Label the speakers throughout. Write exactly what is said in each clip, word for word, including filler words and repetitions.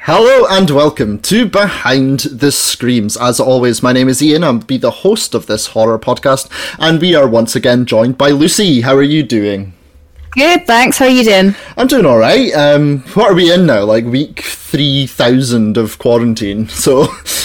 Speaker 1: Hello and welcome to Behind the Screams. As always, my name is Ian. I'll be the host of this horror podcast, and we are once again joined by Lucy. How are you doing?
Speaker 2: Good, thanks. How are you doing?
Speaker 1: I'm doing all right. Um, what are we in now? Like week three thousand of quarantine. So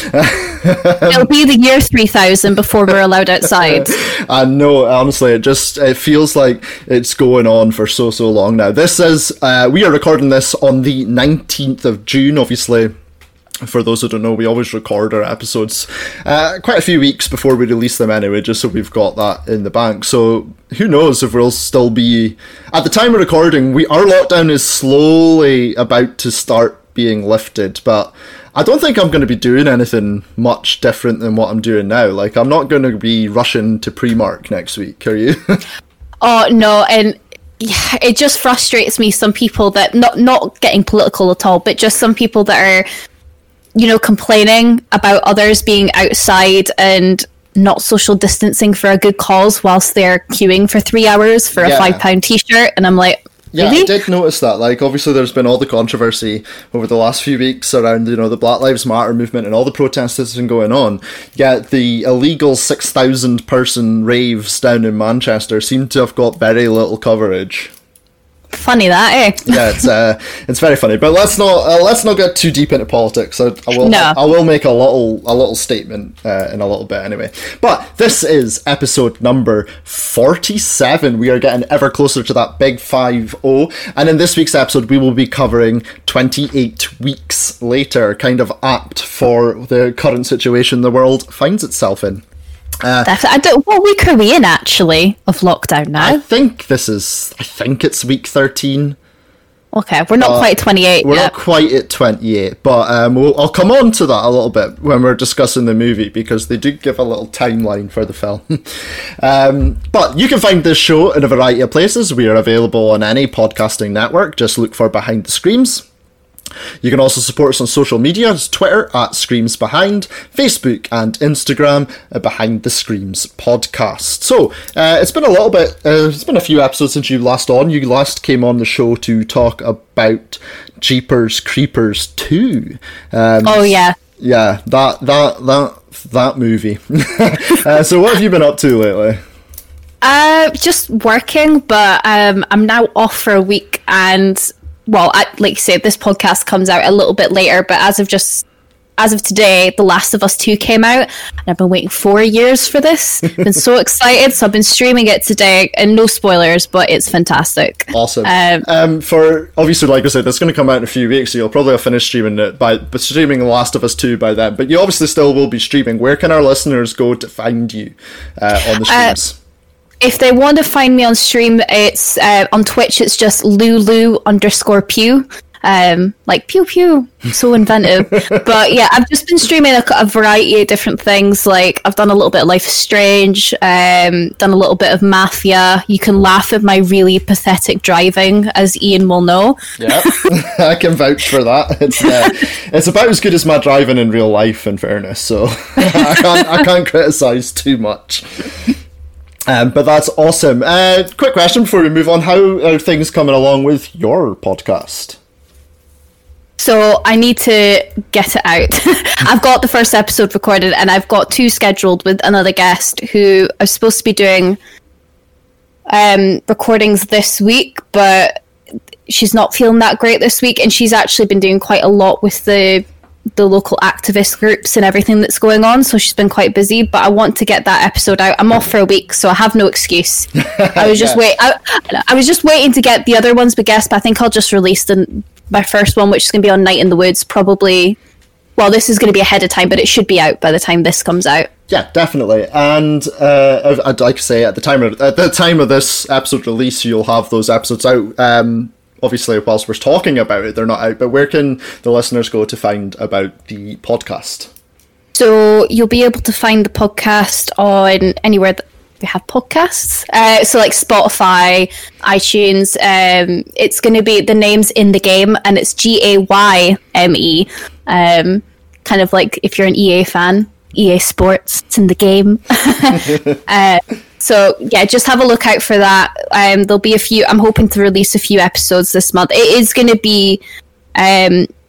Speaker 2: it'll be the year three thousand before we're allowed outside.
Speaker 1: I know. Honestly, it just it feels like it's going on for so so long now. This is uh, we are recording this on the nineteenth of June. Obviously, for those who don't know, we always record our episodes uh, quite a few weeks before we release them anyway, just so we've got that in the bank. So who knows if we'll still be... At the time of recording, we our lockdown is slowly about to start being lifted, but I don't think I'm going to be doing anything much different than what I'm doing now. Like, I'm not going to be rushing to Primark next week, are you?
Speaker 2: Oh, no, and... Yeah, it just frustrates me, some people that... Not, not getting political at all, but just some people that are... you know, complaining about others being outside and not social distancing for a good cause whilst they're queuing for three hours for a
Speaker 1: yeah.
Speaker 2: five pound t-shirt. And I'm like, really?
Speaker 1: Yeah, I did notice that. Like, obviously there's been all the controversy over the last few weeks around, you know, the Black Lives Matter movement and all the protests that's been going on. Yet the illegal six thousand person raves down in Manchester seem to have got very little coverage.
Speaker 2: Funny that, eh?
Speaker 1: Yeah, it's uh, it's very funny. But let's not uh, let's not get too deep into politics. I, I will
Speaker 2: no.
Speaker 1: I, I will make a little a little statement uh, in a little bit anyway. But this is episode number forty-seven. We are getting ever closer to that big five oh. And in this week's episode, we will be covering twenty-eight weeks later, kind of apt for the current situation the world finds itself in.
Speaker 2: Uh, I don't. What week are we in actually of lockdown now?
Speaker 1: I think this is. I think it's week thirteen.
Speaker 2: Okay, we're not uh, quite twenty-eight.
Speaker 1: We're
Speaker 2: yet.
Speaker 1: not quite at twenty-eight, but um, we'll, I'll come on to that a little bit when we're discussing the movie because they do give a little timeline for the film. um, but you can find this show in a variety of places. We are available on any podcasting network. Just look for Behind the Screams. You can also support us on social media. It's Twitter at Screams Behind, Facebook and Instagram at Behind the Screams Podcast. So uh, it's been a little bit, uh, it's been a few episodes since you last on. You last came on the show to talk about Jeepers Creepers two. Um,
Speaker 2: oh yeah,
Speaker 1: yeah, that that that that movie. uh, so what have you been up to lately?
Speaker 2: Uh, just working, but um, I'm now off for a week and. Well, I, like you said, this podcast comes out a little bit later, but as of just as of today, The Last of Us two came out, and I've been waiting four years for this. Been so excited, so I've been streaming it today, and no spoilers, but it's fantastic.
Speaker 1: Awesome. Um, um, for obviously, like I said, it's going to come out in a few weeks, so you'll probably have finished streaming it by but streaming The Last of Us two by then. But you obviously still will be streaming. Where can our listeners go to find you uh, on the streams? Uh,
Speaker 2: If they want to find me on stream, it's uh, on Twitch. It's just Lulu underscore Pew, um, like pew pew. So inventive. But yeah, I've just been streaming a, a variety of different things. Like I've done a little bit of Life is Strange, um, done a little bit of Mafia. You can laugh at my really pathetic driving, as Ian will know.
Speaker 1: Yeah, I can vouch for that. It's uh, it's about as good as my driving in real life, in fairness. So I can't I can't criticise too much. Um, but that's awesome. Uh, quick question before we move on. How are things coming along with your podcast?
Speaker 2: So I need to get it out. I've got the first episode recorded and I've got two scheduled with another guest who are supposed to be doing um, recordings this week, but she's not feeling that great this week, and she's actually been doing quite a lot with the the local activist groups and everything that's going on, so she's been quite busy, but I want to get that episode out. I'm off for a week, so I have no excuse. I was just yeah. wait I, I was just waiting to get the other ones with guests, but I think I'll just release the, my first one, which is going to be on Night in the Woods, probably. Well, this is going to be ahead of time, but it should be out by the time this comes out.
Speaker 1: Yeah, definitely. And uh, I'd like to say at the time of at the time of this episode release, you'll have those episodes out. Um, Obviously, whilst we're talking about it, they're not out, but where can the listeners go to find about the podcast?
Speaker 2: So you'll be able to find the podcast on anywhere that we have podcasts. Uh, so like Spotify, iTunes. Um, it's going to be, the name's In the Game, and it's G A Y M E. Um, kind of like if you're an E A fan, E A Sports, it's in the game. uh, So yeah, just have a look out for that. Um, there'll be a few. I'm hoping to release a few episodes this month. It is going to be um,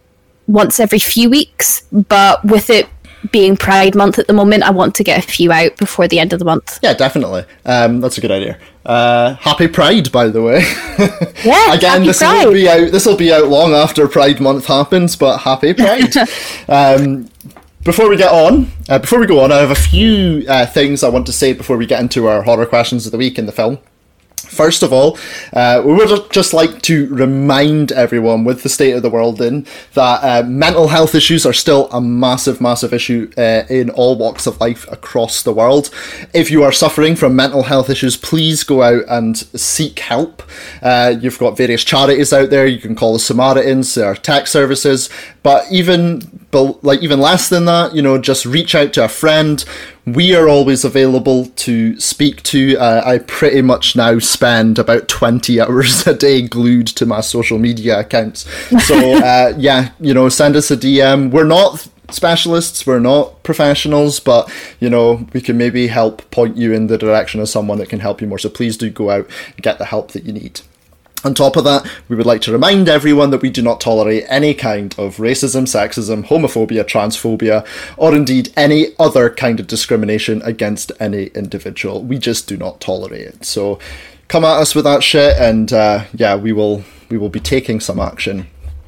Speaker 2: once every few weeks, but with it being Pride Month at the moment, I want to get a few out before the end of the month.
Speaker 1: Yeah, definitely. Um, that's a good idea. Uh, happy Pride, by the way.
Speaker 2: Yeah,
Speaker 1: again,
Speaker 2: happy
Speaker 1: this
Speaker 2: Pride.
Speaker 1: will be out. This will be out long after Pride Month happens, but happy Pride. um, before we get on, uh, before we go on, I have a few uh, things I want to say before we get into our horror questions of the week in the film. First of all, uh, we would just like to remind everyone, with the state of the world in, that uh, mental health issues are still a massive, massive issue uh, in all walks of life across the world. If you are suffering from mental health issues, please go out and seek help. Uh, you've got various charities out there. You can call the Samaritans, there are tech services, but even like even less than that, you know, just reach out to a friend. We are always available to speak to. Uh, I pretty much now spend about twenty hours a day glued to my social media accounts. So, uh, yeah, you know, send us a D M. We're not specialists, we're not professionals, but, you know, we can maybe help point you in the direction of someone that can help you more. So please do go out and get the help that you need. On top of that, we would like to remind everyone that we do not tolerate any kind of racism, sexism, homophobia, transphobia, or indeed any other kind of discrimination against any individual. We just do not tolerate it. So come at us with that shit, and uh, yeah, we will we will be taking some action.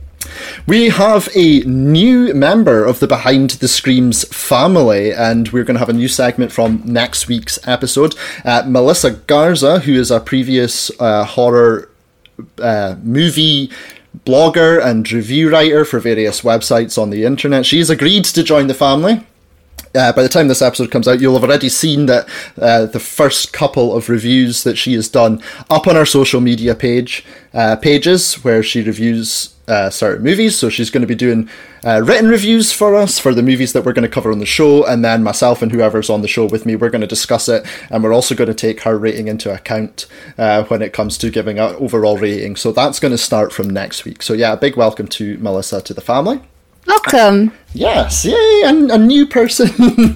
Speaker 1: We have a new member of the Behind the Screams family, and we're going to have a new segment from next week's episode. Uh, Melissa Garza, who is a previous uh, horror Uh, movie blogger and review writer for various websites on the internet. She's agreed to join the family. Uh, by the time this episode comes out, you'll have already seen that uh, the first couple of reviews that she has done up on our social media page uh, pages, where she reviews uh, certain movies. So she's going to be doing uh, written reviews for us for the movies that we're going to cover on the show, and then myself and whoever's on the show with me, we're going to discuss it, and we're also going to take her rating into account uh, when it comes to giving an overall rating. So that's going to start from next week. So yeah, a big welcome to Melissa to the family.
Speaker 2: Welcome.
Speaker 1: Yes, yay, and a new person.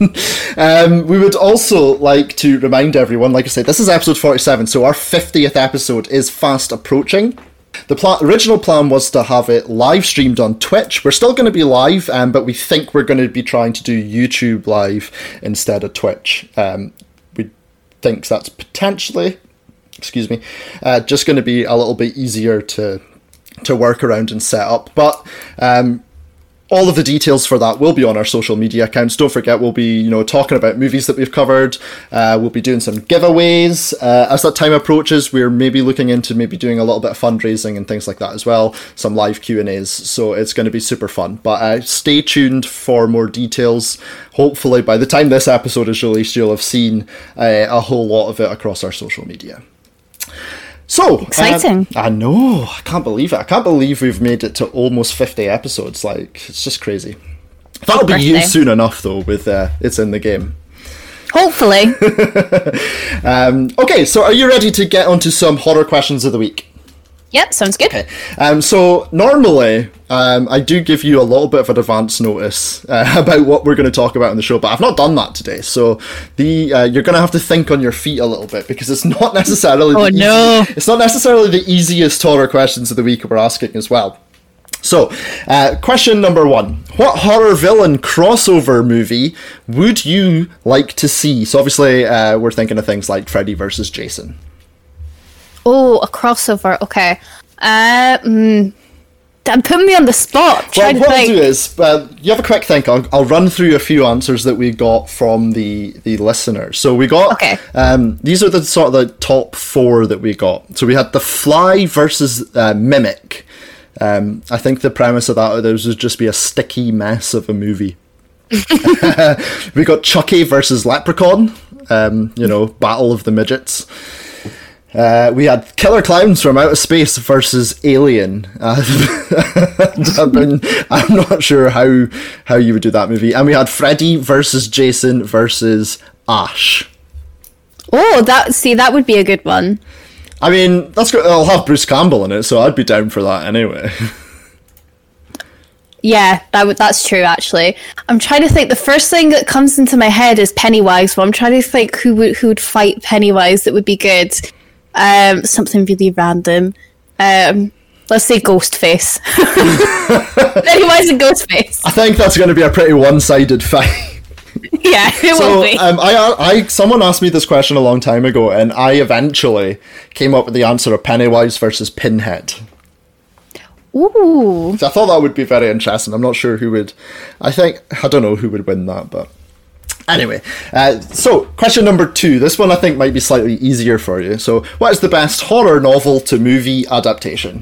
Speaker 1: um, we would also like to remind everyone, like I said, this is episode forty-seven, so our fiftieth episode is fast approaching. The pl- original plan was to have it live streamed on Twitch. We're still going to be live, um, but we think we're going to be trying to do YouTube live instead of Twitch. Um, we think that's potentially, excuse me, uh, just going to be a little bit easier to to work around and set up. But um, all of the details for that will be on our social media accounts. Don't forget, we'll be, you know, talking about movies that we've covered. Uh, we'll be doing some giveaways. Uh, as that time approaches, we're maybe looking into maybe doing a little bit of fundraising and things like that as well. Some live Q and A's. So it's going to be super fun. But uh, stay tuned for more details. Hopefully, by the time this episode is released, you'll have seen uh, a whole lot of it across our social media. So
Speaker 2: exciting!
Speaker 1: Um, I know. I can't believe it. I can't believe we've made it to almost fifty episodes. Like, it's just crazy. That'll be used soon enough, though. With uh, It's in the Game.
Speaker 2: Hopefully.
Speaker 1: um, okay, so are you ready to get onto some horror questions of the week?
Speaker 2: Yep, sounds good.
Speaker 1: Okay. Um, so normally, um, I do give you a little bit of an advance notice uh, about what we're going to talk about on the show, but I've not done that today. So the uh, you're going to have to think on your feet a little bit, because it's not necessarily
Speaker 2: oh
Speaker 1: the
Speaker 2: no,
Speaker 1: easy, it's not necessarily the easiest horror questions of the week we're asking as well. So, uh, question number one. What horror villain crossover movie would you like to see? So obviously, uh, we're thinking of things like Freddy versus Jason.
Speaker 2: Oh, a crossover. Okay. Uh, mm, that put me on the spot.
Speaker 1: Well,
Speaker 2: to
Speaker 1: what
Speaker 2: think.
Speaker 1: I'll do is, uh, you have a quick think. I'll, I'll run through a few answers that we got from the, the listeners. So we got,
Speaker 2: okay.
Speaker 1: um, these are the sort of the top four that we got. So we had The Fly versus uh, Mimic. Um, I think the premise of that was would just be a sticky mess of a movie. We got Chucky versus Leprechaun. Um, you know, Battle of the Midgets. Uh, we had Killer Clowns from Outer Space versus Alien. Uh, I mean, I'm not sure how how you would do that movie. And we had Freddy versus Jason versus Ash.
Speaker 2: Oh, that see, that would be a good one.
Speaker 1: I mean, that's good. I'll have Bruce Campbell in it, so I'd be down for that anyway.
Speaker 2: Yeah, that would that's true. Actually, I'm trying to think. The first thing that comes into my head is Pennywise. But I'm trying to think who would who would fight Pennywise that would be good. Um, something really random. Um, Let's say Ghostface. Anyways, a Ghostface.
Speaker 1: I think that's going to be a pretty one-sided fight.
Speaker 2: Yeah, it
Speaker 1: so,
Speaker 2: will be.
Speaker 1: Um, I, I, someone asked me this question a long time ago, and I eventually came up with the answer of Pennywise versus Pinhead.
Speaker 2: Ooh.
Speaker 1: So I thought that would be very interesting. I'm not sure who would... I think... I don't know who would win that, but... Anyway, uh, so, question number two. This one I think might be slightly easier for you. So, what is the best horror novel to movie adaptation?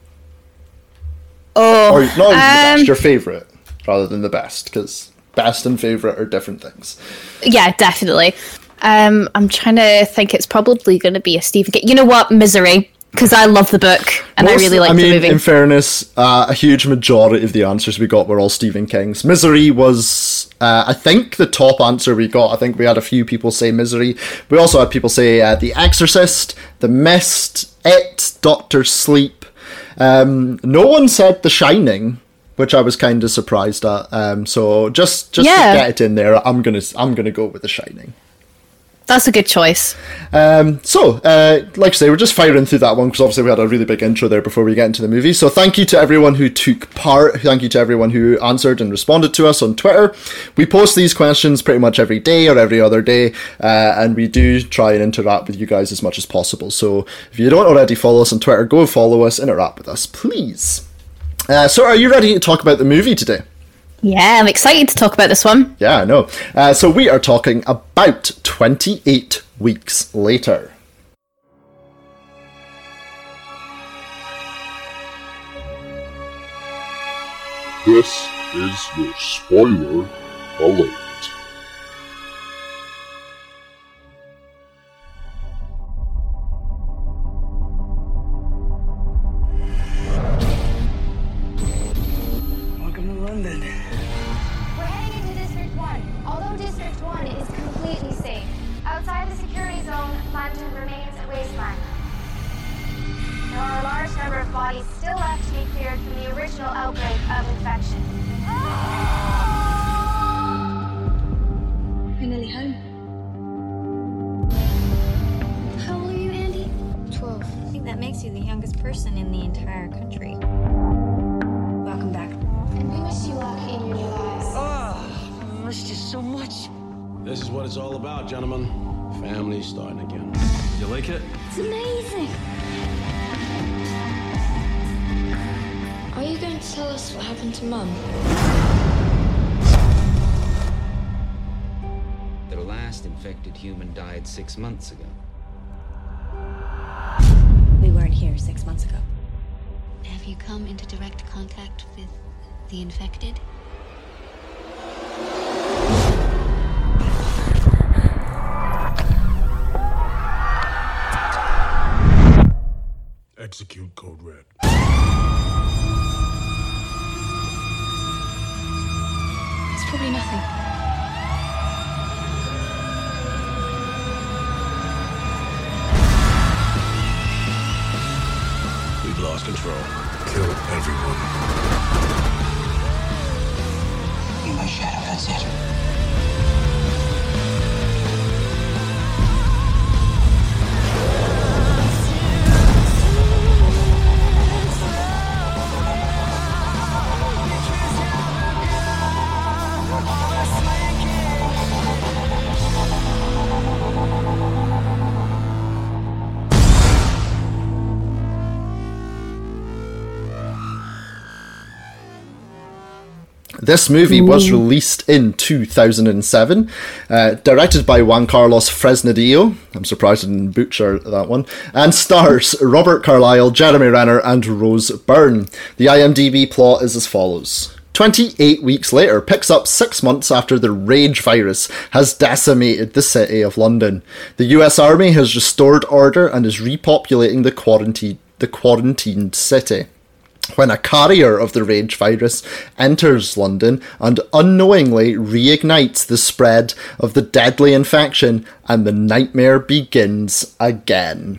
Speaker 2: Oh,
Speaker 1: or not even um, the best, your favourite, rather than the best, because best and favourite are different things.
Speaker 2: Yeah, definitely. Um, I'm trying to think. It's probably going to be a Stephen King. You know what? Misery, because I love the book and Most, I really like
Speaker 1: I mean,
Speaker 2: the movie.
Speaker 1: In fairness, uh, a huge majority of the answers we got were all Stephen King's. Misery was, uh, I think, the top answer we got. I think we had a few people say Misery. We also had people say uh, The Exorcist, The Mist, It, Doctor Sleep. Um, no one said The Shining, which I was kind of surprised at. Um, so just just yeah. to get it in there, I'm gonna I'm gonna go with The Shining.
Speaker 2: That's a good choice.
Speaker 1: Um, so, uh, like I say, we're just firing through that one because obviously we had a really big intro there before we get into the movie. So thank you to everyone who took part. Thank you to everyone who answered and responded to us on Twitter. We post these questions pretty much every day or every other day, uh, and we do try and interact with you guys as much as possible. So if you don't already follow us on Twitter, go follow us, interact with us, please. Uh, so are you ready to talk about the movie today?
Speaker 2: Yeah, I'm excited to talk about this one.
Speaker 1: Yeah, I know. Uh, so we are talking about twenty-eight weeks later.
Speaker 3: This is your spoiler alert.
Speaker 4: Welcome to London.
Speaker 5: We're heading into District one. Although District one is completely safe, outside the security zone, London remains a wasteland. There are a large number of bodies still left to be cleared from the original outbreak of infection.
Speaker 6: We're nearly home.
Speaker 5: How old are you, Andy?
Speaker 6: twelve.
Speaker 7: I think that makes you the youngest person in the entire country.
Speaker 6: Welcome back.
Speaker 5: And we wish you luck in your new lives.
Speaker 4: Oh, I missed you so much.
Speaker 8: This is what it's all about, gentlemen. Family starting again. You like it?
Speaker 6: It's amazing. Are you going to tell us what happened to Mum?
Speaker 9: The last infected human died six months ago.
Speaker 7: We weren't here six months ago.
Speaker 10: Have you come into direct contact with the infected?
Speaker 3: Execute Code Red.
Speaker 6: It's probably nothing.
Speaker 8: We've lost control.
Speaker 3: Kill everyone.
Speaker 4: Be my shadow, that's it.
Speaker 1: This movie was released in two thousand seven, uh, directed by Juan Carlos Fresnadillo. I'm surprised I didn't butcher that one. And stars Robert Carlyle, Jeremy Renner, and Rose Byrne. The IMDb plot is as follows. twenty-eight weeks later picks up six months after the rage virus has decimated the city of London. The U S Army has restored order and is repopulating the quarantine, the quarantined city, when a carrier of the rage virus enters London and unknowingly reignites the spread of the deadly infection, and the nightmare begins again.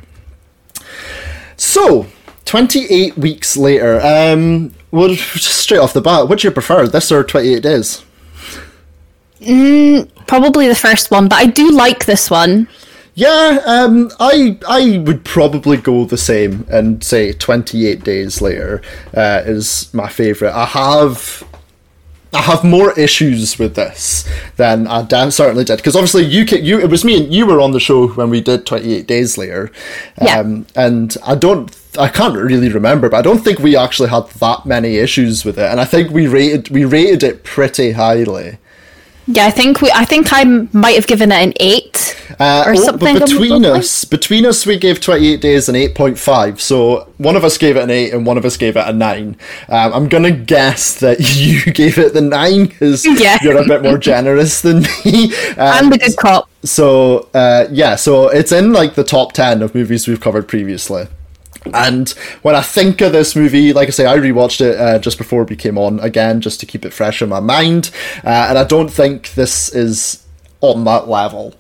Speaker 1: So, twenty-eight weeks later, um, well, straight off the bat, what do you prefer, this or twenty-eight days?
Speaker 2: Mm, probably the first one, but I do like this one.
Speaker 1: Yeah, um, I I would probably go the same and say twenty-eight Days Later uh, is my favourite. I have I have more issues with this than I damn certainly did, because obviously you, you it was me and you were on the show when we did twenty-eight Days Later,
Speaker 2: yeah.
Speaker 1: um, and I don't I can't really remember, but I don't think we actually had that many issues with it, and I think we rated we rated it pretty highly.
Speaker 2: Yeah, I think we. I think I might have given it an eight
Speaker 1: uh,
Speaker 2: or
Speaker 1: oh,
Speaker 2: something.
Speaker 1: But between us, between us, we gave twenty-eight Days an eight point five. So one of us gave it an eight, and one of us gave it a nine. Um, I'm gonna guess that you gave it the nine because
Speaker 2: yeah.
Speaker 1: you're a bit more generous than me. Um,
Speaker 2: I'm the good cop.
Speaker 1: So uh, yeah, so it's in like the top ten of movies we've covered previously. And when I think of this movie, like I say, I rewatched it uh, just before we came on again, just to keep it fresh in my mind. Uh, and I don't think this is on that level.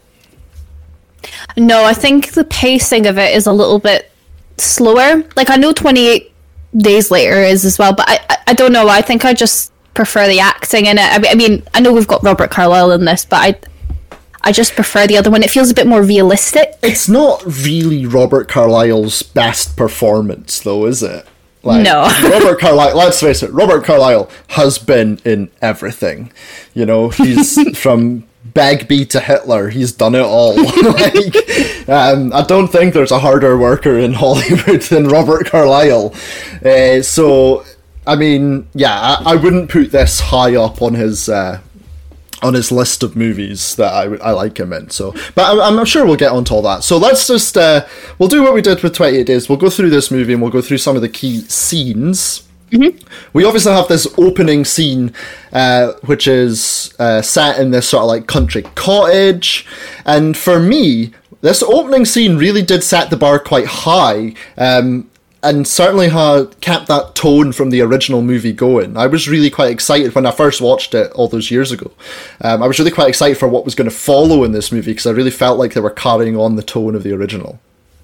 Speaker 2: No, I think the pacing of it is a little bit slower. Like, I know twenty-eight Days Later is as well, but I, I, I don't know. I think I just prefer the acting in it. I mean, I mean, I know we've got Robert Carlyle in this, but I... I just prefer the other one. It feels a bit more realistic.
Speaker 1: It's not really Robert Carlyle's best performance, though, is it? Like,
Speaker 2: no.
Speaker 1: Robert Carlyle, let's face it, Robert Carlyle has been in everything. You know, he's from Begbie to Hitler. He's done it all. like, um, I don't think there's a harder worker in Hollywood than Robert Carlyle. Uh, so, I mean, yeah, I, I wouldn't put this high up on his... Uh, on his list of movies that I, I like him in. So, but I'm, I'm sure we'll get onto all that. So let's just, uh, we'll do what we did with twenty-eight Days. We'll go through this movie and we'll go through some of the key scenes.
Speaker 2: Mm-hmm.
Speaker 1: We obviously have this opening scene, uh, which is uh, set in this sort of like country cottage. And for me, this opening scene really did set the bar quite high. Um, And certainly had kept that tone from the original movie going. I was really quite excited when I first watched it all those years ago. Um, I was really quite excited for what was going to follow in this movie because I really felt like they were carrying on the tone of the original.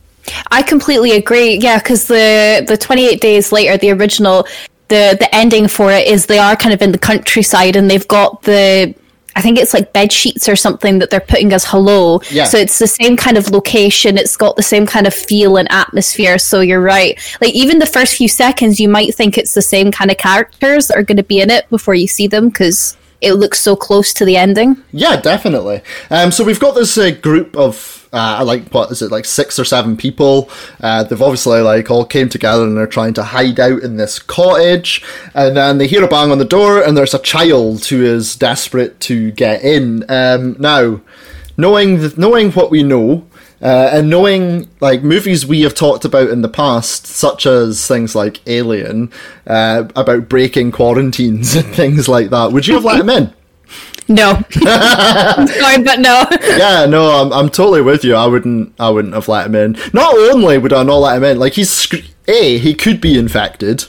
Speaker 2: I completely agree. Yeah, because the the twenty-eight Days Later, the original, the the ending for it is they are kind of in the countryside and they've got the... I think it's like bed sheets or something that they're putting as hello.
Speaker 1: Yeah.
Speaker 2: So it's the same kind of location. It's got the same kind of feel and atmosphere. So you're right. Like even the first few seconds, you might think it's the same kind of characters that are going to be in it before you see them because it looks so close to the ending.
Speaker 1: Yeah, definitely. Um, so we've got this uh, group of uh, like what is it, like six or seven people. Uh, they've obviously like all came together and they're trying to hide out in this cottage. And then they hear a bang on the door, and there's a child who is desperate to get in. Um, now, knowing th- knowing what we know. Uh, and knowing, like, movies we have talked about in the past, such as things like Alien, uh, about breaking quarantines and things like that, would you have let him in?
Speaker 2: No. I'm sorry, but no.
Speaker 1: Yeah, no, I'm I'm totally with you. I wouldn't I wouldn't have let him in. Not only would I not let him in, like, he's... Sc- A, he could be infected.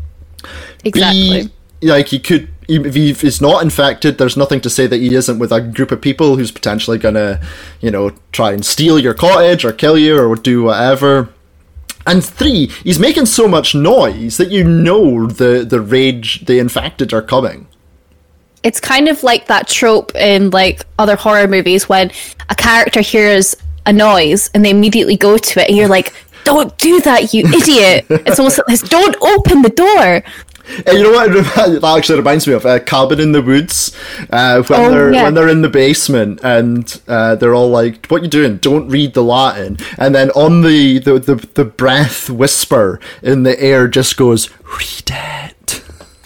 Speaker 2: Exactly.
Speaker 1: B, like, he could... If he's not infected, there's nothing to say that he isn't with a group of people who's potentially gonna, you know, try and steal your cottage or kill you or do whatever. And three, he's making so much noise that you know the, the rage, the infected are coming.
Speaker 2: It's kind of like that trope in like other horror movies when a character hears a noise and they immediately go to it and you're like, don't do that, you idiot. It's almost like this, don't open the door.
Speaker 1: And you know what? That actually reminds me of uh, Cabin in the Woods, uh, when
Speaker 2: oh,
Speaker 1: they're
Speaker 2: yeah.
Speaker 1: when they're in the basement and uh, they're all like, "What you doing? Don't read the Latin." And then on the the, the, the breath whisper in the air just goes, "Read it."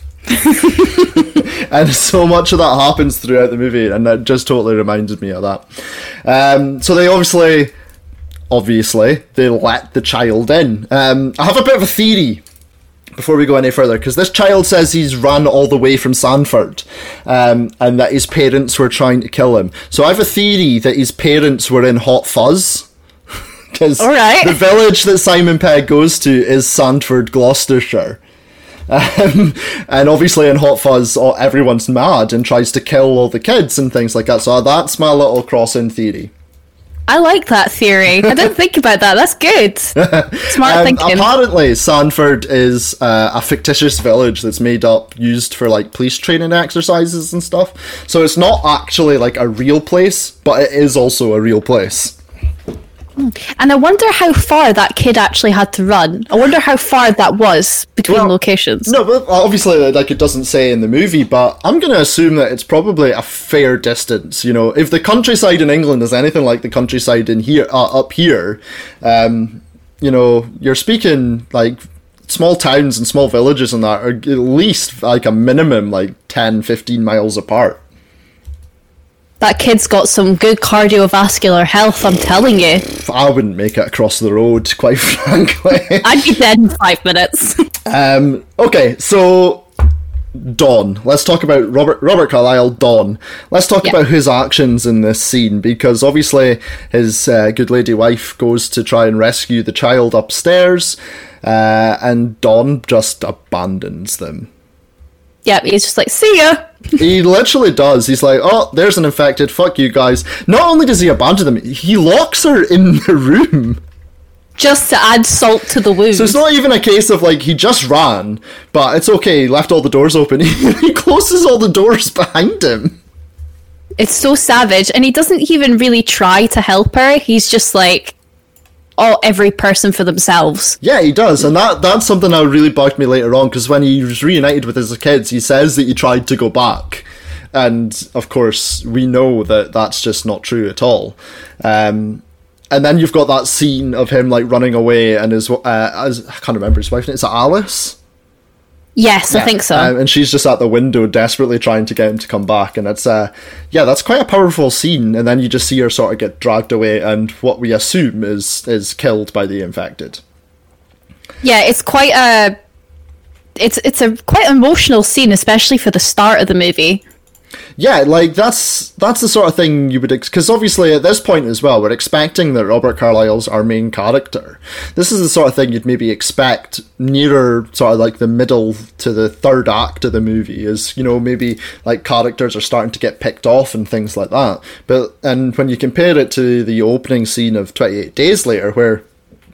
Speaker 1: And so much of that happens throughout the movie, and that just totally reminded me of that. Um, so they obviously, obviously, they let the child in. Um, I have a bit of a theory before we go any further, because this child says he's run all the way from Sanford, um, and that his parents were trying to kill him. So I have a theory that his parents were in Hot Fuzz, because
Speaker 2: right.
Speaker 1: the village that Simon Pegg goes to is Sandford, Gloucestershire. Um, and obviously in Hot Fuzz, everyone's mad and tries to kill all the kids and things like that. So that's my little cross-in theory.
Speaker 2: I like that theory. I didn't think about that. That's good. Smart
Speaker 1: um,
Speaker 2: thinking.
Speaker 1: Apparently, Sanford is uh, a fictitious village that's made up, used for like police training exercises and stuff. So it's not actually like a real place, but it is also a real place.
Speaker 2: And I wonder how far that kid actually had to run. I wonder how far that was between
Speaker 1: Well,
Speaker 2: locations.
Speaker 1: No, but obviously, like, it doesn't say in the movie, but I'm going to assume that it's probably a fair distance. You know, if the countryside in England is anything like the countryside in here, uh, up here, um, you know, you're speaking, like, small towns and small villages and that are at least, like, a minimum, like, ten, fifteen miles apart.
Speaker 2: That kid's got some good cardiovascular health, I'm telling you.
Speaker 1: I wouldn't make it across the road, quite frankly.
Speaker 2: I'd be dead in five minutes.
Speaker 1: um, okay, so Don. Let's talk about Robert Robert Carlyle, Don. Let's talk
Speaker 2: Yeah.
Speaker 1: about his actions in this scene, because obviously his uh, good lady wife goes to try and rescue the child upstairs, uh, and Don just abandons them.
Speaker 2: Yeah, he's just like, see ya.
Speaker 1: He literally does. He's like, oh, there's an infected, fuck you guys. Not only does he abandon them, he locks her in the room.
Speaker 2: Just to add salt to the wound.
Speaker 1: So it's not even a case of, like, he just ran, but it's okay, he left all the doors open. He closes all the doors behind him.
Speaker 2: It's so savage, and he doesn't even really try to help her. He's just like, oh, every person for themselves.
Speaker 1: Yeah, he does, and that that's something that really bugged me later on, because when he was reunited with his kids, he says that he tried to go back. And, of course, we know that that's just not true at all. Um... And then you've got that scene of him, like, running away, and his, uh, as, I can't remember his wife name, is it Alice?
Speaker 2: Yes,
Speaker 1: Yeah.
Speaker 2: I think so.
Speaker 1: Um, and she's just at the window desperately trying to get him to come back, and it's, uh, yeah, that's quite a powerful scene, and then you just see her sort of get dragged away, and what we assume is, is killed by the infected.
Speaker 2: Yeah, it's quite a... It's, it's a quite emotional scene, especially for the start of the movie.
Speaker 1: Yeah, like, that's that's the sort of thing you would... Because obviously, at this point as well, we're expecting that Robert Carlyle's our main character. This is the sort of thing you'd maybe expect nearer, sort of like the middle to the third act of the movie, is, you know, maybe, like, characters are starting to get picked off and things like that. But, and when you compare it to the opening scene of twenty-eight Days Later, where,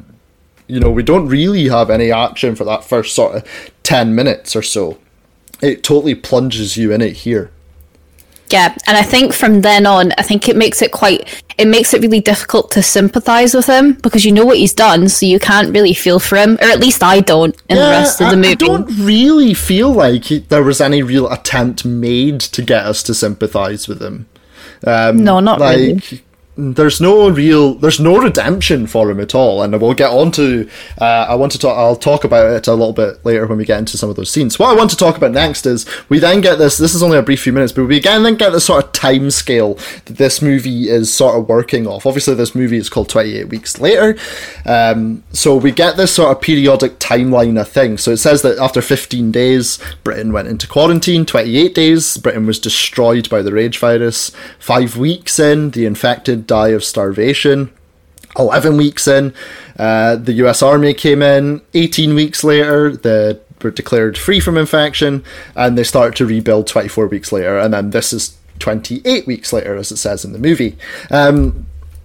Speaker 1: you know, we don't really have any action for that first sort of ten minutes or so, it totally plunges you in it here.
Speaker 2: Yeah, and I think from then on, I think it makes it quite, it makes it really difficult to sympathise with him, because you know what he's done, so you can't really feel for him, or at least I don't in
Speaker 1: yeah,
Speaker 2: the rest of the
Speaker 1: I,
Speaker 2: movie.
Speaker 1: I don't really feel like he, there was any real attempt made to get us to sympathise with him. Um,
Speaker 2: no, not
Speaker 1: like,
Speaker 2: really.
Speaker 1: There's no real, there's no redemption for him at all, and we'll get on to, uh, I want to talk, I'll talk about it a little bit later when we get into some of those scenes. What I want to talk about next is, we then get this, this is only a brief few minutes, but we again then get this sort of time scale that this movie is sort of working off. Obviously this movie is called twenty-eight Weeks Later, um, so we get this sort of periodic timeline of things. So it says that after fifteen days, Britain went into quarantine. Twenty-eight days, Britain was destroyed by the rage virus. Five weeks in, the infected die of starvation. eleven weeks in, uh, the U S Army came in. eighteen weeks later, they were declared free from infection, and they started to rebuild twenty-four weeks later, and then this is twenty-eight weeks later, as it says in the movie. Um,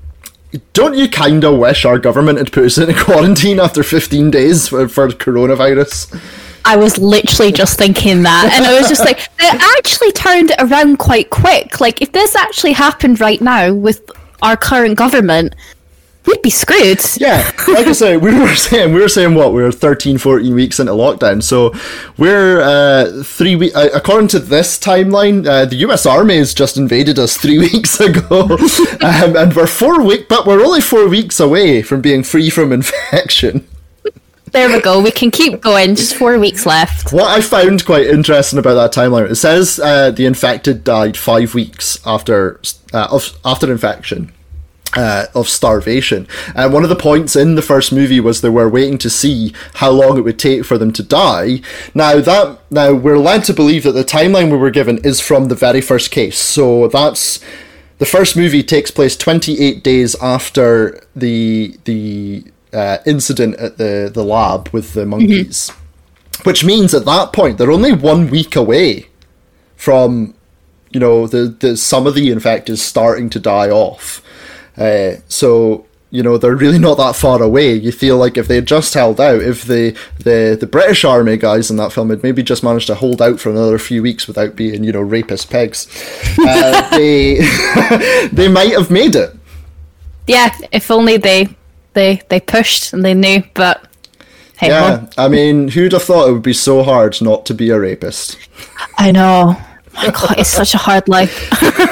Speaker 1: don't you kind of wish our government had put us in quarantine after fifteen days for, for coronavirus?
Speaker 2: I was literally just thinking that, and I was just like, it actually turned it around quite quick. Like, if this actually happened right now with our current government, we'd be screwed.
Speaker 1: Yeah, like I say, we were saying, we were saying what, we were thirteen, fourteen weeks into lockdown, so we're uh, three weeks, uh, according to this timeline, uh, the U S Army has just invaded us three weeks ago, um, and we're four weeks, but we're only four weeks away from being free from infection.
Speaker 2: There we go, we can keep going, just four weeks left.
Speaker 1: What I found quite interesting about that timeline, it says uh, the infected died five weeks after uh, of, after infection. Uh, of starvation. And one of the points in the first movie was they were waiting to see how long it would take for them to die. Now that now we're led to believe that the timeline we were given is from the very first case. So that's the first movie takes place twenty-eight days after the the uh, incident at the, the lab with the monkeys. Mm-hmm. Which means at that point they're only one week away from, you know, the, the some of the infected starting to die off. Uh, so, you know, they're really not that far away. You feel like if they had just held out, if the, the, the British Army guys in that film had maybe just managed to hold out for another few weeks without being, you know, rapist pigs, uh, they they might have made it.
Speaker 2: Yeah, if only they they they pushed and they knew, but hey.
Speaker 1: Yeah,
Speaker 2: ho.
Speaker 1: I mean, who'd have thought it would be so hard not to be a rapist?
Speaker 2: I know. My God, it's such a hard life.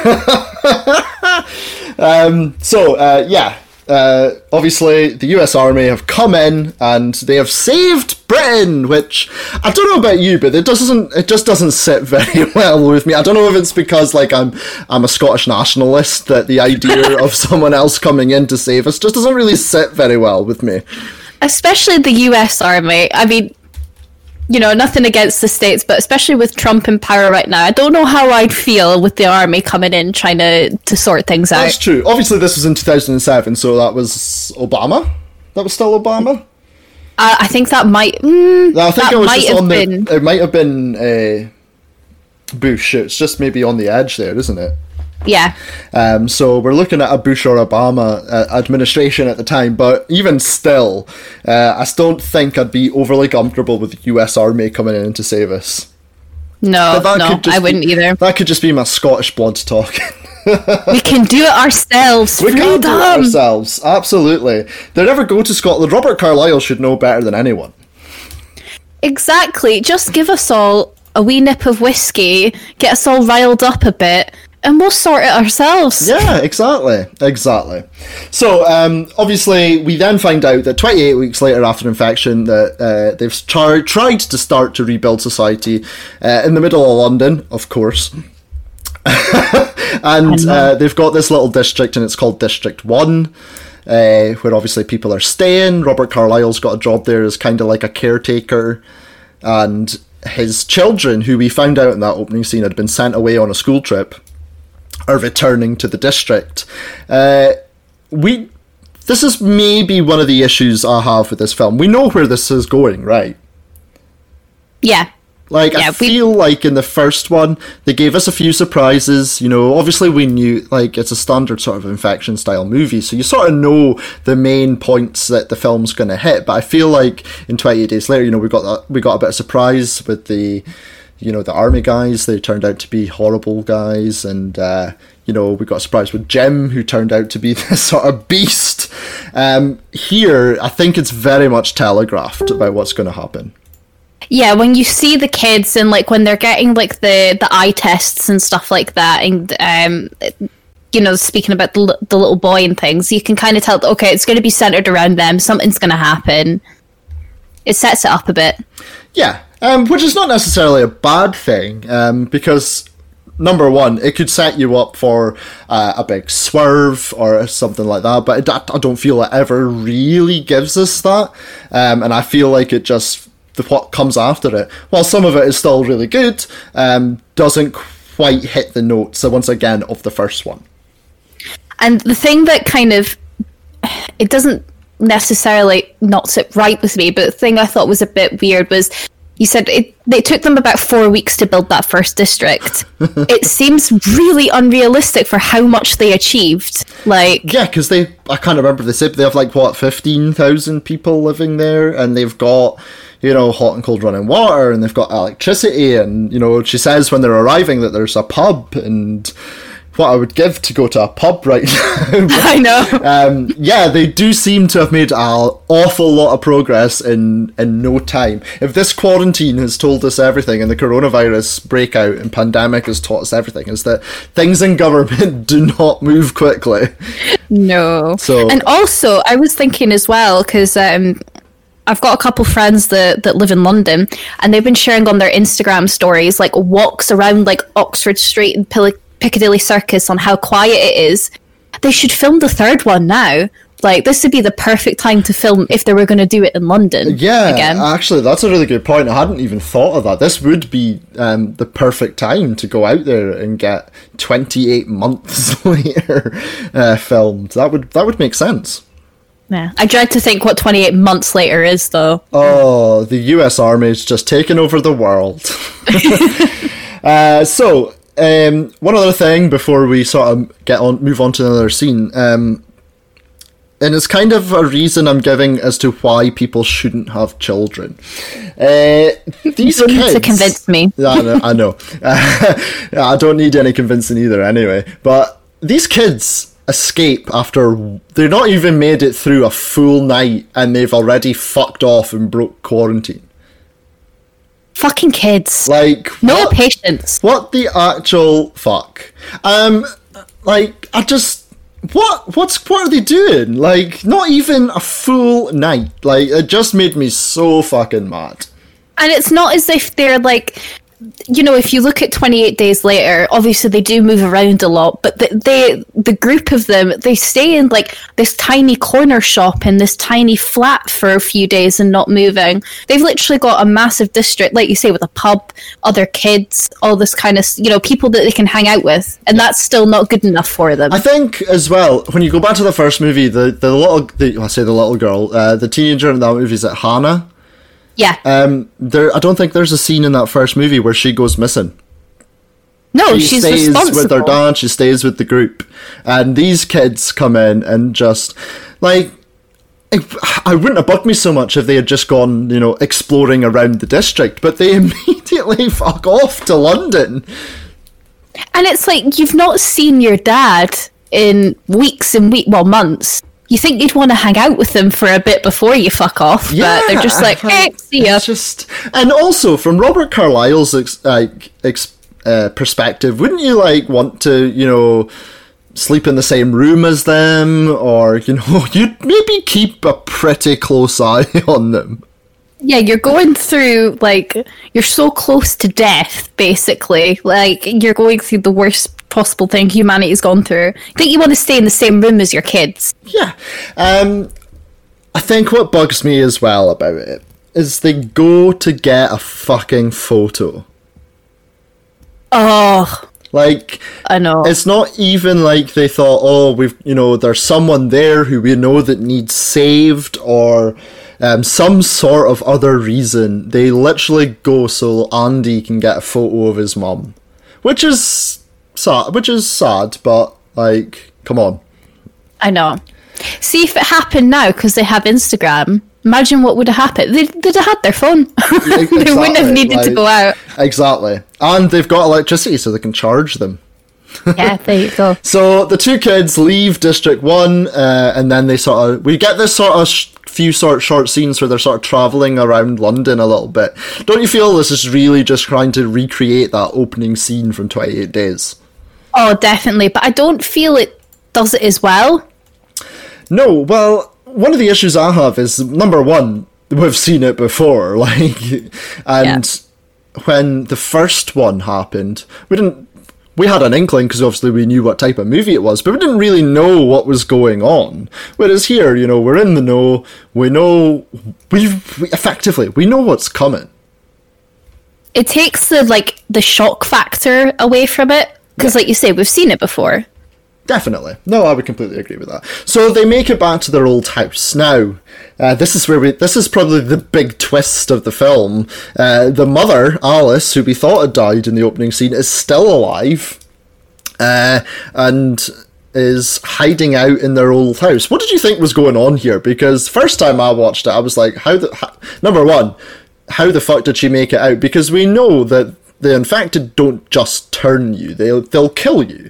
Speaker 1: um, so, uh, yeah. Uh, obviously, the U S Army have come in and they have saved Britain, which I don't know about you, but it doesn't. It just doesn't sit very well with me. I don't know if it's because like I'm I'm a Scottish nationalist that the idea of someone else coming in to save us just doesn't really sit very well with me.
Speaker 2: Especially the U S Army. I mean, you know, nothing against the States, but especially with Trump in power right now, I don't know how I'd feel with the army coming in trying to, to sort things out.
Speaker 1: That's true. Obviously, this was in two thousand seven, so that was Obama? That was still Obama?
Speaker 2: Uh, I think that might... Mm,
Speaker 1: I think
Speaker 2: that
Speaker 1: it was
Speaker 2: might
Speaker 1: just
Speaker 2: have
Speaker 1: on
Speaker 2: been...
Speaker 1: the... It might have been uh, Bush. It's just maybe on the edge there, isn't it?
Speaker 2: Yeah.
Speaker 1: Um, so we're looking at a Bush or Obama uh, administration at the time, but even still, uh, I still don't think I'd be overly comfortable with the U S Army coming in to save us.
Speaker 2: No, no, I wouldn't
Speaker 1: be,
Speaker 2: either.
Speaker 1: That could just be my Scottish blood talking.
Speaker 2: We can do it ourselves.
Speaker 1: We
Speaker 2: Freedom.
Speaker 1: can do it ourselves, absolutely. They never go to Scotland. Robert Carlyle should know better than anyone.
Speaker 2: Exactly. Just give us all a wee nip of whiskey, get us all riled up a bit, and we'll sort it ourselves.
Speaker 1: Yeah, exactly. Exactly. So, um, obviously, we then find out that twenty-eight weeks later after infection, that uh, they've tar- tried to start to rebuild society uh, in the middle of London, of course. And uh, they've got this little district, and it's called District one, uh, where obviously people are staying. Robert Carlyle's got a job there as kind of like a caretaker, and his children, who we found out in that opening scene had been sent away on a school trip, are returning to the district. Uh, we, this is maybe one of the issues I have with this film. We know where this is going, right?
Speaker 2: Yeah.
Speaker 1: Like,
Speaker 2: yeah,
Speaker 1: I feel we... like in the first one, they gave us a few surprises. You know, obviously we knew, like, it's a standard sort of infection style movie, so you sort of know the main points that the film's going to hit. But I feel like in twenty-eight Days Later, you know, we got that, we got a bit of surprise with the, you know, the army guys. They turned out to be horrible guys, and uh, you know, we got a surprise with Jim, who turned out to be this sort of beast. Um, here, I think it's very much telegraphed about what's going to happen.
Speaker 2: Yeah, when you see the kids and like when they're getting like the, the eye tests and stuff like that, and um, you know, speaking about the the little boy and things, you can kind of tell, okay, it's going to be centered around them. Something's going to happen. It sets it up a bit.
Speaker 1: Yeah, um, which is not necessarily a bad thing, um, because number one, it could set you up for uh, a big swerve or something like that, but it, I don't feel it ever really gives us that, um, and I feel like it just, the what comes after it, while some of it is still really good, um, doesn't quite hit the notes, so once again, of the first one.
Speaker 2: And the thing that kind of, it doesn't necessarily not sit right with me, but the thing I thought was a bit weird was, you said it, it took them about four weeks to build that first district. It seems really unrealistic for how much they achieved. Like,
Speaker 1: yeah, because they, I can't remember, they said they have like, what, fifteen thousand people living there, and they've got, you know, hot and cold running water, and they've got electricity, and, you know, she says when they're arriving that there's a pub, and what I would give to go to a pub right now. But,
Speaker 2: I know.
Speaker 1: Um, yeah, they do seem to have made an awful lot of progress in, in no time. If this quarantine has told us everything, and the coronavirus breakout and pandemic has taught us everything, is that things in government do not move quickly.
Speaker 2: No.
Speaker 1: So,
Speaker 2: and also, I was thinking as well, because um, I've got a couple friends that, that live in London, and they've been sharing on their Instagram stories, like, walks around, like, Oxford Street and Pill- Piccadilly Circus on how quiet it is. They should film the third one now. Like, this would be the perfect time to film if they were going to do it in London.
Speaker 1: Yeah,
Speaker 2: again.
Speaker 1: Actually, that's a really good point. I hadn't even thought of that. This would be um, the perfect time to go out there and get twenty-eight months later uh, filmed. That would that would make sense.
Speaker 2: Yeah. I dread to think what twenty-eight months later is, though.
Speaker 1: Oh, the U S Army's just taken over the world. uh, so, um, one other thing before we sort of get on, move on to another scene, um, and it's kind of a reason I'm giving as to why people shouldn't have children. Uh, these
Speaker 2: you don't
Speaker 1: kids,
Speaker 2: need to convince me.
Speaker 1: I know. I, know. Uh, I don't need any convincing either, anyway. But these kids escape after they're not even made it through a full night and they've already fucked off and broke quarantine.
Speaker 2: Fucking kids.
Speaker 1: Like,
Speaker 2: no
Speaker 1: what,
Speaker 2: patience.
Speaker 1: What the actual fuck? Um, like, I just, what, what's, what are they doing? Like, not even a full night. Like, it just made me so fucking mad.
Speaker 2: And it's not as if they're like, you know, if you look at twenty-eight Days Later, obviously they do move around a lot, but the, they, the group of them, they stay in like this tiny corner shop in this tiny flat for a few days and not moving. They've literally got a massive district, like you say, with a pub, other kids, all this kind of, you know, people that they can hang out with, and that's still not good enough for them.
Speaker 1: I think as well, when you go back to the first movie, the, the little, the, I say the little girl, uh, the teenager in that movie, is it Hannah?
Speaker 2: Yeah.
Speaker 1: Um, there, I don't think there's a scene in that first movie where she goes missing.
Speaker 2: No,
Speaker 1: she
Speaker 2: she's
Speaker 1: stays
Speaker 2: responsible.
Speaker 1: with her dad, she stays with the group. And these kids come in and just, like, I wouldn't have bugged me so much if they had just gone, you know, exploring around the district, but they immediately fuck off to London.
Speaker 2: And it's like, you've not seen your dad in weeks and weeks, well, months. You think you'd want to hang out with them for a bit before you fuck off,
Speaker 1: yeah,
Speaker 2: but they're just like, hey, see ya.
Speaker 1: Just, and also, from Robert Carlyle's ex, like, ex, uh, perspective, wouldn't you, like, want to, you know, sleep in the same room as them, or, you know, you'd maybe keep a pretty close eye on them?
Speaker 2: Yeah, you're going through, like, you're so close to death, basically. Like, you're going through the worst possible thing humanity's gone through. I think you want to stay in the same room as your kids.
Speaker 1: Yeah. Um, I think what bugs me as well about it is they go to get a fucking photo.
Speaker 2: Oh.
Speaker 1: Like,
Speaker 2: I know.
Speaker 1: It's not even like they thought, oh, we've, you know, there's someone there who we know that needs saved, or um, some sort of other reason. They literally go so Andy can get a photo of his mum, which is sad. Which is sad, but like, come on.
Speaker 2: I know. See if it happened now because they have Instagram. Imagine what would have happened. They, they'd have had their phone.
Speaker 1: Exactly,
Speaker 2: they wouldn't have needed
Speaker 1: like,
Speaker 2: to go out.
Speaker 1: Exactly. And they've got electricity so they can charge them.
Speaker 2: Yeah, there you go.
Speaker 1: So the two kids leave District one, uh, and then they sort of... We get this sort of sh- few sort of short scenes where they're sort of travelling around London a little bit. Don't you feel this is really just trying to recreate that opening scene from twenty-eight Days?
Speaker 2: Oh, definitely. But I don't feel it does it as well.
Speaker 1: No, well... One of the issues I have is, number one, we've seen it before, like, and yeah. when the first one happened, we didn't, we had an inkling, because obviously we knew what type of movie it was, but we didn't really know what was going on. Whereas here, you know, we're in the know, we know, we've, we, effectively, we know what's coming.
Speaker 2: It takes the, like, the shock factor away from it, because, yeah. like you say, we've seen it before.
Speaker 1: Definitely. No, I would completely agree with that. So they make it back to their old house. Now, uh, this is where we, this is probably the big twist of the film. Uh, the mother, Alice, who we thought had died in the opening scene, is still alive, uh, and is hiding out in their old house. What did you think was going on here? Because first time I watched it, I was like, how the, how, number one, how the fuck did she make it out? Because we know that the infected don't just turn you, they'll, they'll kill you.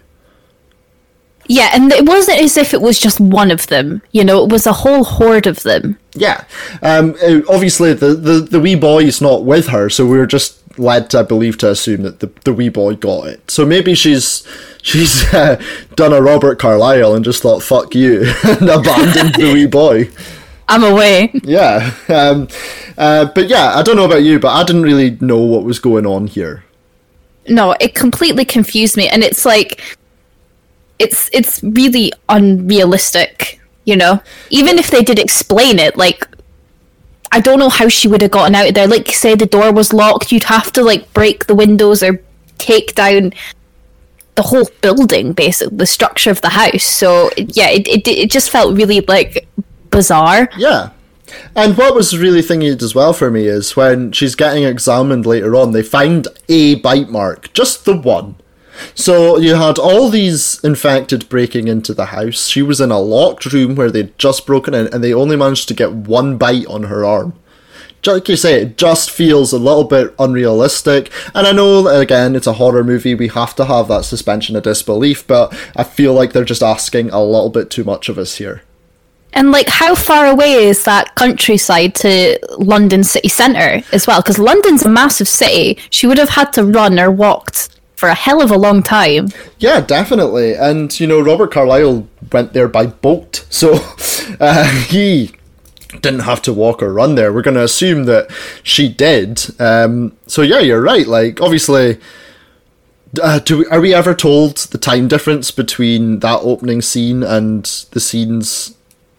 Speaker 2: Yeah, and it wasn't as if it was just one of them, you know, it was a whole horde of them.
Speaker 1: Yeah. Um, obviously, the, the, the wee boy is not with her, so we were just led, I believe, to assume that the, the wee boy got it. So maybe she's she's uh, done a Robert Carlyle and just thought, fuck you, and abandoned the wee boy.
Speaker 2: I'm away.
Speaker 1: Yeah. Um, uh, but yeah, I don't know about you, but I didn't really know what was going on here.
Speaker 2: No, it completely confused me, and it's like... It's it's really unrealistic, you know? Even if they did explain it, like, I don't know how she would have gotten out of there. Like you said, the door was locked. You'd have to, like, break the windows or take down the whole building, basically, the structure of the house. So, yeah, it it, it just felt really, like, bizarre.
Speaker 1: Yeah. And what was really thingy as well for me is when she's getting examined later on, they find a bite mark, just the one. So you had all these infected breaking into the house. She was in a locked room where they'd just broken in, and they only managed to get one bite on her arm. like you say, it just feels a little bit unrealistic. And I know, again, it's a horror movie, we have to have that suspension of disbelief, but I feel like they're just asking a little bit too much of us here.
Speaker 2: And, like, how far away is that countryside to London city centre as well? Because London's a massive city. She would have had to run or walked for a hell of a long time.
Speaker 1: Yeah, definitely. And, you know, Robert Carlyle went there by boat. So uh, he didn't have to walk or run there. We're going to assume that she did. Um, so, yeah, you're right. Like, obviously... Uh, do we, are we ever told the time difference between that opening scene and the scenes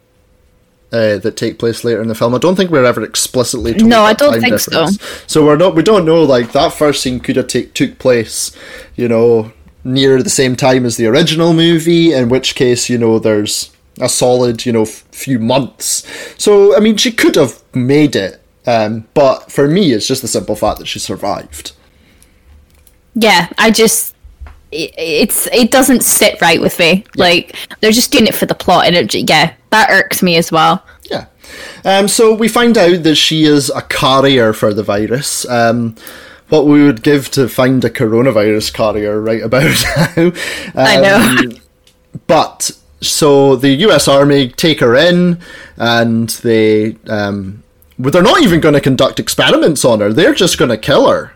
Speaker 1: uh, that take place later in the film? I don't think we're ever explicitly told.
Speaker 2: No,
Speaker 1: that
Speaker 2: I don't
Speaker 1: time
Speaker 2: think
Speaker 1: difference.
Speaker 2: so.
Speaker 1: So we're not. We don't know. Like, that first scene could have take, took place, you know, near the same time as the original movie. In which case, you know, there's a solid, you know, f- few months. So I mean, she could have made it. Um, but for me, it's just the simple fact that she survived.
Speaker 2: Yeah, I just it, it's it doesn't sit right with me. Yeah. Like, they're just doing it for the plot, and it, yeah, that irks me as well.
Speaker 1: Yeah. Um. So we find out that she is a carrier for the virus. Um. What we would give to find a coronavirus carrier right about now. Um,
Speaker 2: I know.
Speaker 1: But so the U S Army take her in, and they um. Well, they're not even going to conduct experiments on her. They're just going to kill her.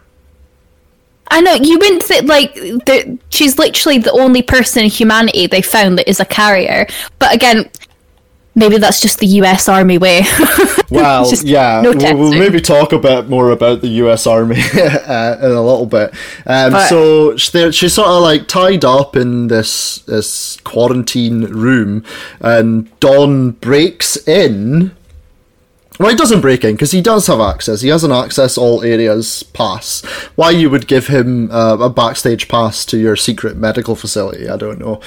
Speaker 2: I know, you wouldn't think, like, the, she's literally the only person in humanity they found that is a carrier. But again, maybe that's just the U S Army way.
Speaker 1: Well, yeah,
Speaker 2: no
Speaker 1: we'll, we'll maybe talk a bit more about the U S Army uh, in a little bit. Um,
Speaker 2: but,
Speaker 1: so she's sort of like tied up in this, this quarantine room, and Don breaks in. Well, he doesn't break in, because he does have access. He has an access all areas pass. Why you would give him uh, a backstage pass to your secret medical facility, I don't know.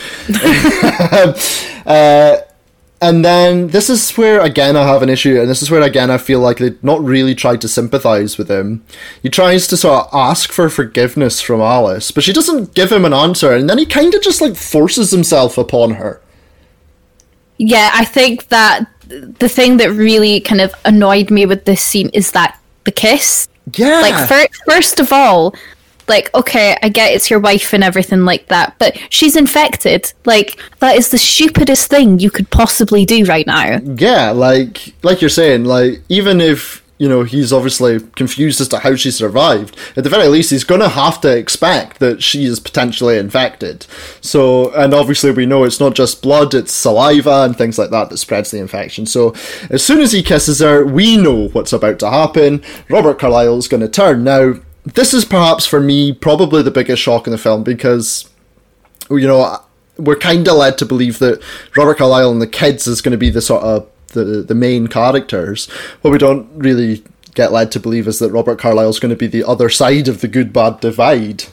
Speaker 1: uh, and then this is where, again, I have an issue, and this is where, again, I feel like they've not really tried to sympathise with him. He tries to sort of ask for forgiveness from Alice, but she doesn't give him an answer, and then he kind of just, like, forces himself upon her.
Speaker 2: Yeah, I think that the thing that really kind of annoyed me with this scene is that the kiss.
Speaker 1: Yeah.
Speaker 2: Like, fir- first of all, like, okay, I get it's your wife and everything like that, but she's infected. Like, that is the stupidest thing you could possibly do right now.
Speaker 1: Yeah, like, like you're saying, like, even if, you know, he's obviously confused as to how she survived, at the very least, he's going to have to expect that she is potentially infected. So, and obviously we know it's not just blood, it's saliva and things like that that spreads the infection. So, as soon as he kisses her, we know what's about to happen. Robert Carlyle's going to turn. Now, this is perhaps, for me, probably the biggest shock in the film, because, you know, we're kind of led to believe that Robert Carlyle and the kids is going to be the sort of the the main characters. What we don't really get led to believe is that Robert Carlyle's going to be the other side of the good-bad divide.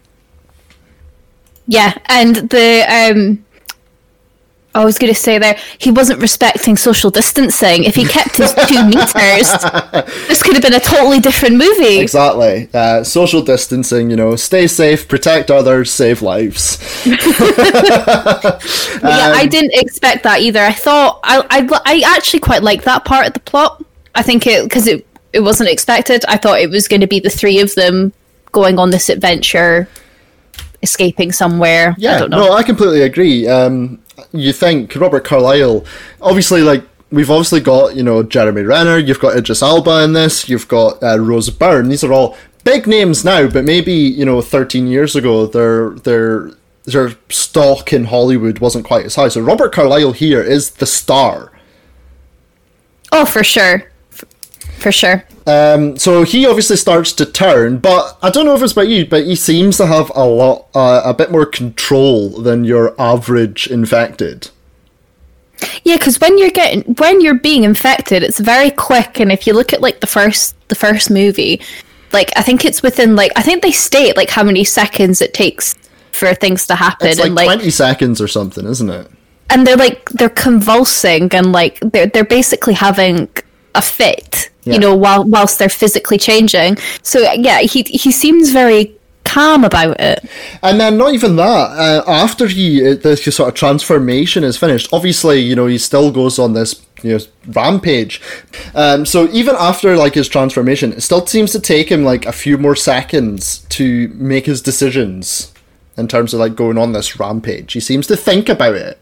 Speaker 1: Yeah,
Speaker 2: and the um I was going to say there, he wasn't respecting social distancing. If he kept his two meters, this could have been a totally different movie.
Speaker 1: Exactly. Uh, social distancing, you know, stay safe, protect others, save lives. um,
Speaker 2: yeah, I didn't expect that either. I thought, I, I, I actually quite liked that part of the plot. I think it, because it, it wasn't expected. I thought it was going to be the three of them going on this adventure, escaping somewhere.
Speaker 1: Yeah,
Speaker 2: I don't know.
Speaker 1: No, I completely agree. Um, you think Robert Carlyle, obviously, like, we've obviously got, you know, Jeremy Renner, you've got Idris Elba in this, you've got uh, Rose Byrne. These are all big names now, but maybe, you know, thirteen years ago, their their their stock in Hollywood wasn't quite as high. So Robert Carlyle here is the star.
Speaker 2: Oh, for sure. For sure.
Speaker 1: Um, so he obviously starts to turn, but I don't know if it's about you, but he seems to have a lot, uh, a bit more control than your average infected.
Speaker 2: Yeah, because when you're getting, when you're being infected, it's very quick. And if you look at like the first, the first movie, like I think it's within like I think they state like how many seconds it takes for things to happen.
Speaker 1: It's like,
Speaker 2: and, like
Speaker 1: twenty seconds or something, isn't it?
Speaker 2: And they're like they're convulsing and like they're they're basically having a fit, yeah. you know, while whilst they're physically changing. So yeah, he he seems very calm about it.
Speaker 1: And then not even that, uh, after he the sort of transformation is finished, obviously, you know, he still goes on this you know, rampage. Um, so even after like his transformation, it still seems to take him like a few more seconds to make his decisions in terms of like going on this rampage. He seems to think about it.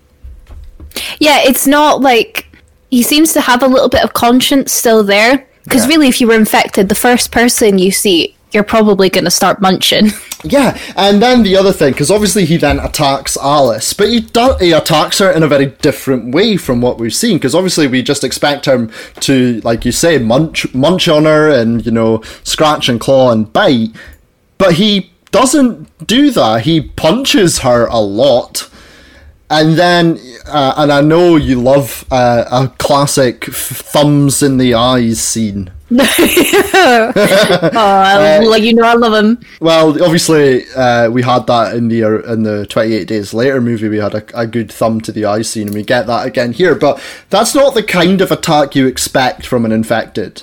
Speaker 2: Yeah, it's not like he seems to have a little bit of conscience still there. Because yeah. really, if you were infected, the first person you see, you're probably going to start munching.
Speaker 1: Yeah, and then the other thing, because obviously he then attacks Alice, but he, do- he attacks her in a very different way from what we've seen, because obviously we just expect him to, like you say, munch, munch on her and, you know, scratch and claw and bite, but he doesn't do that. He punches her a lot. And then, uh, and I know you love uh, a classic f- thumbs in the eyes scene.
Speaker 2: oh, I, uh, like you know, I love him.
Speaker 1: Well, obviously, uh, we had that in the uh, in the twenty-eight Days Later movie. We had a, a good thumb to the eyes scene, and we get that again here. But that's not the kind of attack you expect from an infected.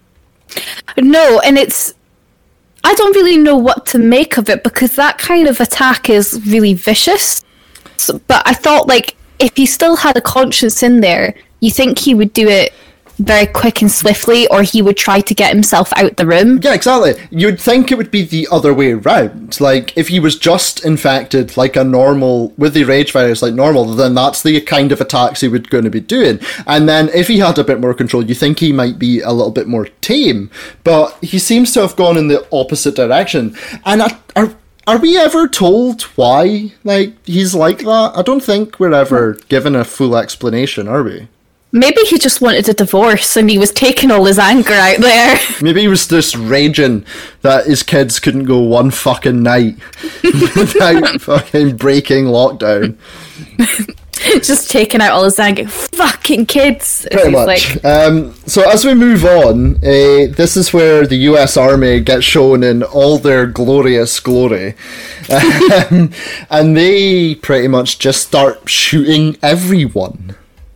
Speaker 2: No, and it's. I don't really know what to make of it, because that kind of attack is really vicious. So, but I thought, like, if he still had a conscience in there, you think he would do it very quick and swiftly, or he would try to get himself out the room.
Speaker 1: Yeah, exactly. You'd think it would be the other way around. Like, if he was just infected like a normal, with the rage virus like normal, then that's the kind of attacks he would going to be doing. And then if he had a bit more control, you think he might be a little bit more tame. But he seems to have gone in the opposite direction. And I... I Are we ever told why, like, he's like that? I don't think we're ever given a full explanation, are we?
Speaker 2: Maybe he just wanted a divorce and he was taking all his anger out there.
Speaker 1: Maybe he was just raging that his kids couldn't go one fucking night without fucking breaking lockdown.
Speaker 2: Just taking out all his anger. Fucking kids.
Speaker 1: Pretty much. Like. Um, so as we move on, uh, this is where the U S Army gets shown in all their glorious glory. Um, and they pretty much just start shooting everyone.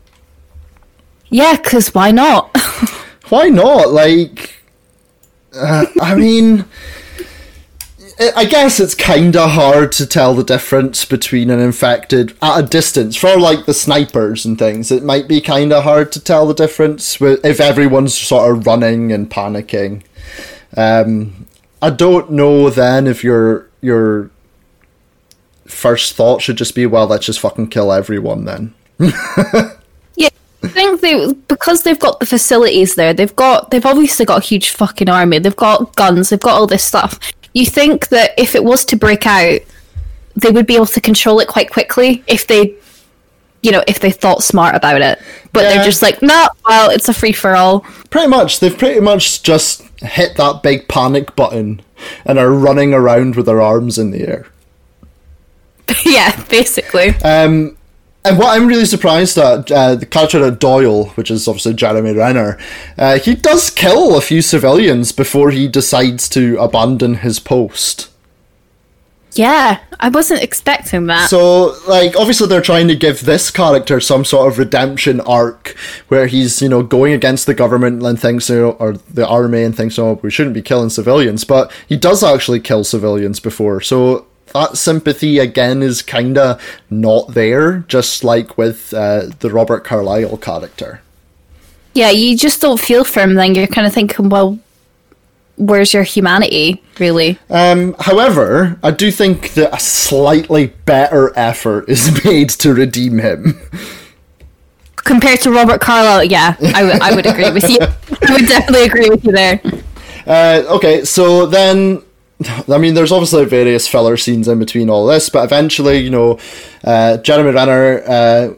Speaker 2: Yeah, because why not?
Speaker 1: Why not? Like, uh, I mean... I guess it's kind of hard to tell the difference between an infected at a distance. For like the snipers and things, it might be kind of hard to tell the difference with, if everyone's sort of running and panicking. Um, I don't know then if your your first thought should just be, well, let's just fucking kill everyone then.
Speaker 2: Yeah, I think they, because they've got the facilities there, they've got they've obviously got a huge fucking army. They've got guns. They've got all this stuff. You think that if it was to break out, they would be able to control it quite quickly if they, you know, if they thought smart about it. But yeah. They're just like, no, well, it's a free-for-all.
Speaker 1: Pretty much. They've pretty much just hit that big panic button and are running around with their arms in the air.
Speaker 2: Yeah, basically.
Speaker 1: Um... And what I'm really surprised at, uh, the character of Doyle, which is obviously Jeremy Renner, uh, he does kill a few civilians before he decides to abandon his post.
Speaker 2: Yeah, I wasn't expecting that.
Speaker 1: So, like, obviously they're trying to give this character some sort of redemption arc where he's, you know, going against the government and thinks, you know, or the army and thinks, oh, we shouldn't be killing civilians, but he does actually kill civilians before, so... That sympathy, again, is kind of not there, just like with uh, the Robert Carlyle character.
Speaker 2: Yeah, you just don't feel for him then. You're kind of thinking, well, where's your humanity, really? Um,
Speaker 1: however, I do think that a slightly better effort is made to redeem him.
Speaker 2: Compared to Robert Carlyle, yeah, I, w- I would agree with you. I would definitely agree with you there.
Speaker 1: Uh, okay, so then... I mean, there's obviously various filler scenes in between all this, but eventually, you know, uh, Jeremy Renner uh,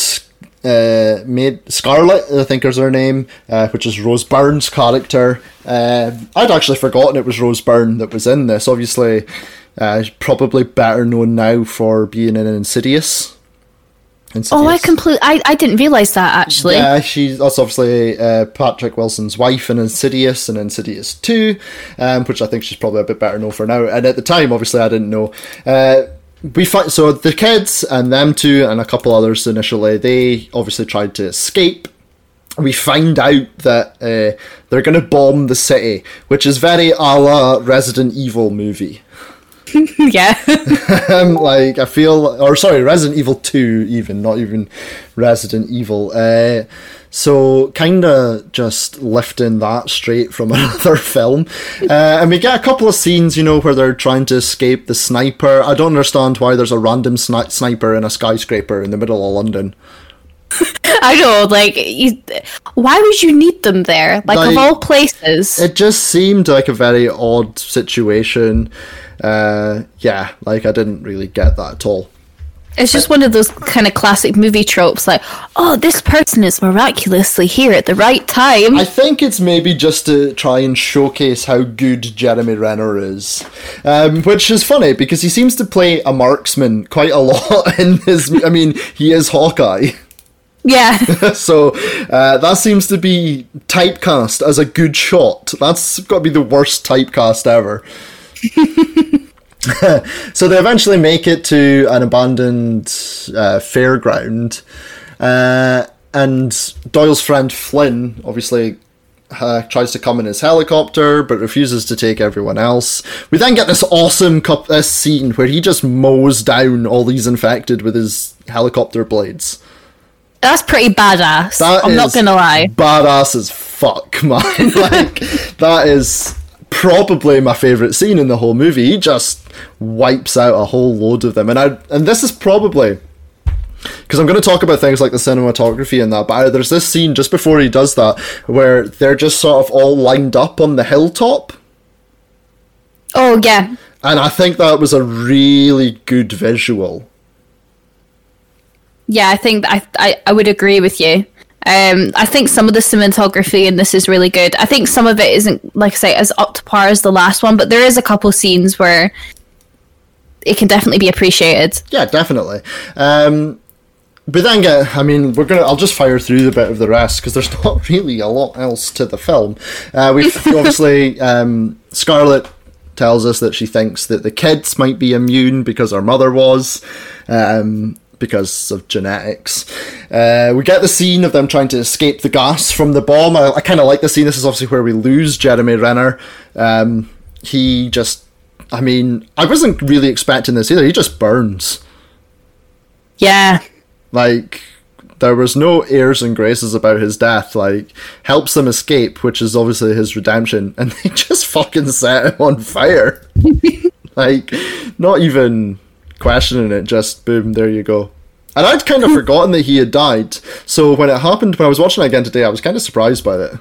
Speaker 1: uh, made Scarlett, I think is her name, uh, which is Rose Byrne's character. Uh, I'd actually forgotten it was Rose Byrne that was in this. Obviously, uh, probably better known now for being in Insidious. Insidious.
Speaker 2: Oh, I completely, I, I didn't realise that, actually.
Speaker 1: Yeah, she's, that's obviously uh, Patrick Wilson's wife in Insidious and Insidious two, um, which I think she's probably a bit better known for now. And at the time, obviously, I didn't know. Uh, we find, so the kids and them two and a couple others initially, they obviously tried to escape. We find out that uh, they're going to bomb the city, which is very a la Resident Evil movie.
Speaker 2: Yeah.
Speaker 1: um, like, I feel, or sorry, Resident Evil two, even, not even Resident Evil. Uh, so, kind of just lifting that straight from another film. Uh, and we get a couple of scenes, you know, where they're trying to escape the sniper. I don't understand why there's a random sni- sniper in a skyscraper in the middle of London.
Speaker 2: I know, like, you, why would you need them there? Like,
Speaker 1: Like,
Speaker 2: of all places.
Speaker 1: It just seemed like a very odd situation. Uh, yeah, like, I didn't really get that at all.
Speaker 2: It's just one of those kind of classic movie tropes, like, oh, this person is miraculously here at the right time.
Speaker 1: I think it's maybe just to try and showcase how good Jeremy Renner is. Um, which is funny, because he seems to play a marksman quite a lot in his... I mean, he is Hawkeye.
Speaker 2: Yeah.
Speaker 1: So, uh, that seems to be typecast as a good shot. That's got to be the worst typecast ever. So they eventually make it to an abandoned uh, fairground, uh, and Doyle's friend Flynn obviously uh, tries to come in his helicopter but refuses to take everyone else. We then get this awesome cup- this scene where he just mows down all these infected with his helicopter blades.
Speaker 2: That's pretty badass.
Speaker 1: That
Speaker 2: I'm
Speaker 1: is
Speaker 2: not gonna lie.
Speaker 1: Badass as fuck, man. Like, that is probably my favourite scene in the whole movie. He just wipes out a whole load of them. And I and this is probably... because I'm going to talk about things like the cinematography and that, but there's this scene just before he does that where they're just sort of all lined up on the hilltop.
Speaker 2: Oh, yeah.
Speaker 1: And I think that was a really good visual.
Speaker 2: Yeah, I think I, I I would agree with you. Um, I think some of the cinematography in this is really good. I think some of it isn't, like I say, as up to par as the last one, but there is a couple scenes where it can definitely be appreciated.
Speaker 1: Yeah, definitely. Um, but then, get, I mean, we're gonna. I'll just fire through the bit of the rest because there's not really a lot else to the film. Uh, we obviously um, Scarlett tells us that she thinks that the kids might be immune because her mother was. Um, because of genetics. Uh, we get the scene of them trying to escape the gas from the bomb. I, I kind of like the scene. This is obviously where we lose Jeremy Renner. Um, he just, I mean, I wasn't really expecting this either. He just burns.
Speaker 2: Yeah.
Speaker 1: Like, there was no airs and graces about his death. Like, helps them escape, which is obviously his redemption, and they just fucking set him on fire. Like, not even questioning it, just boom, there you go. And I'd kind of forgotten that he had died, so when it happened, when I was watching it again today, I was kind of surprised by it.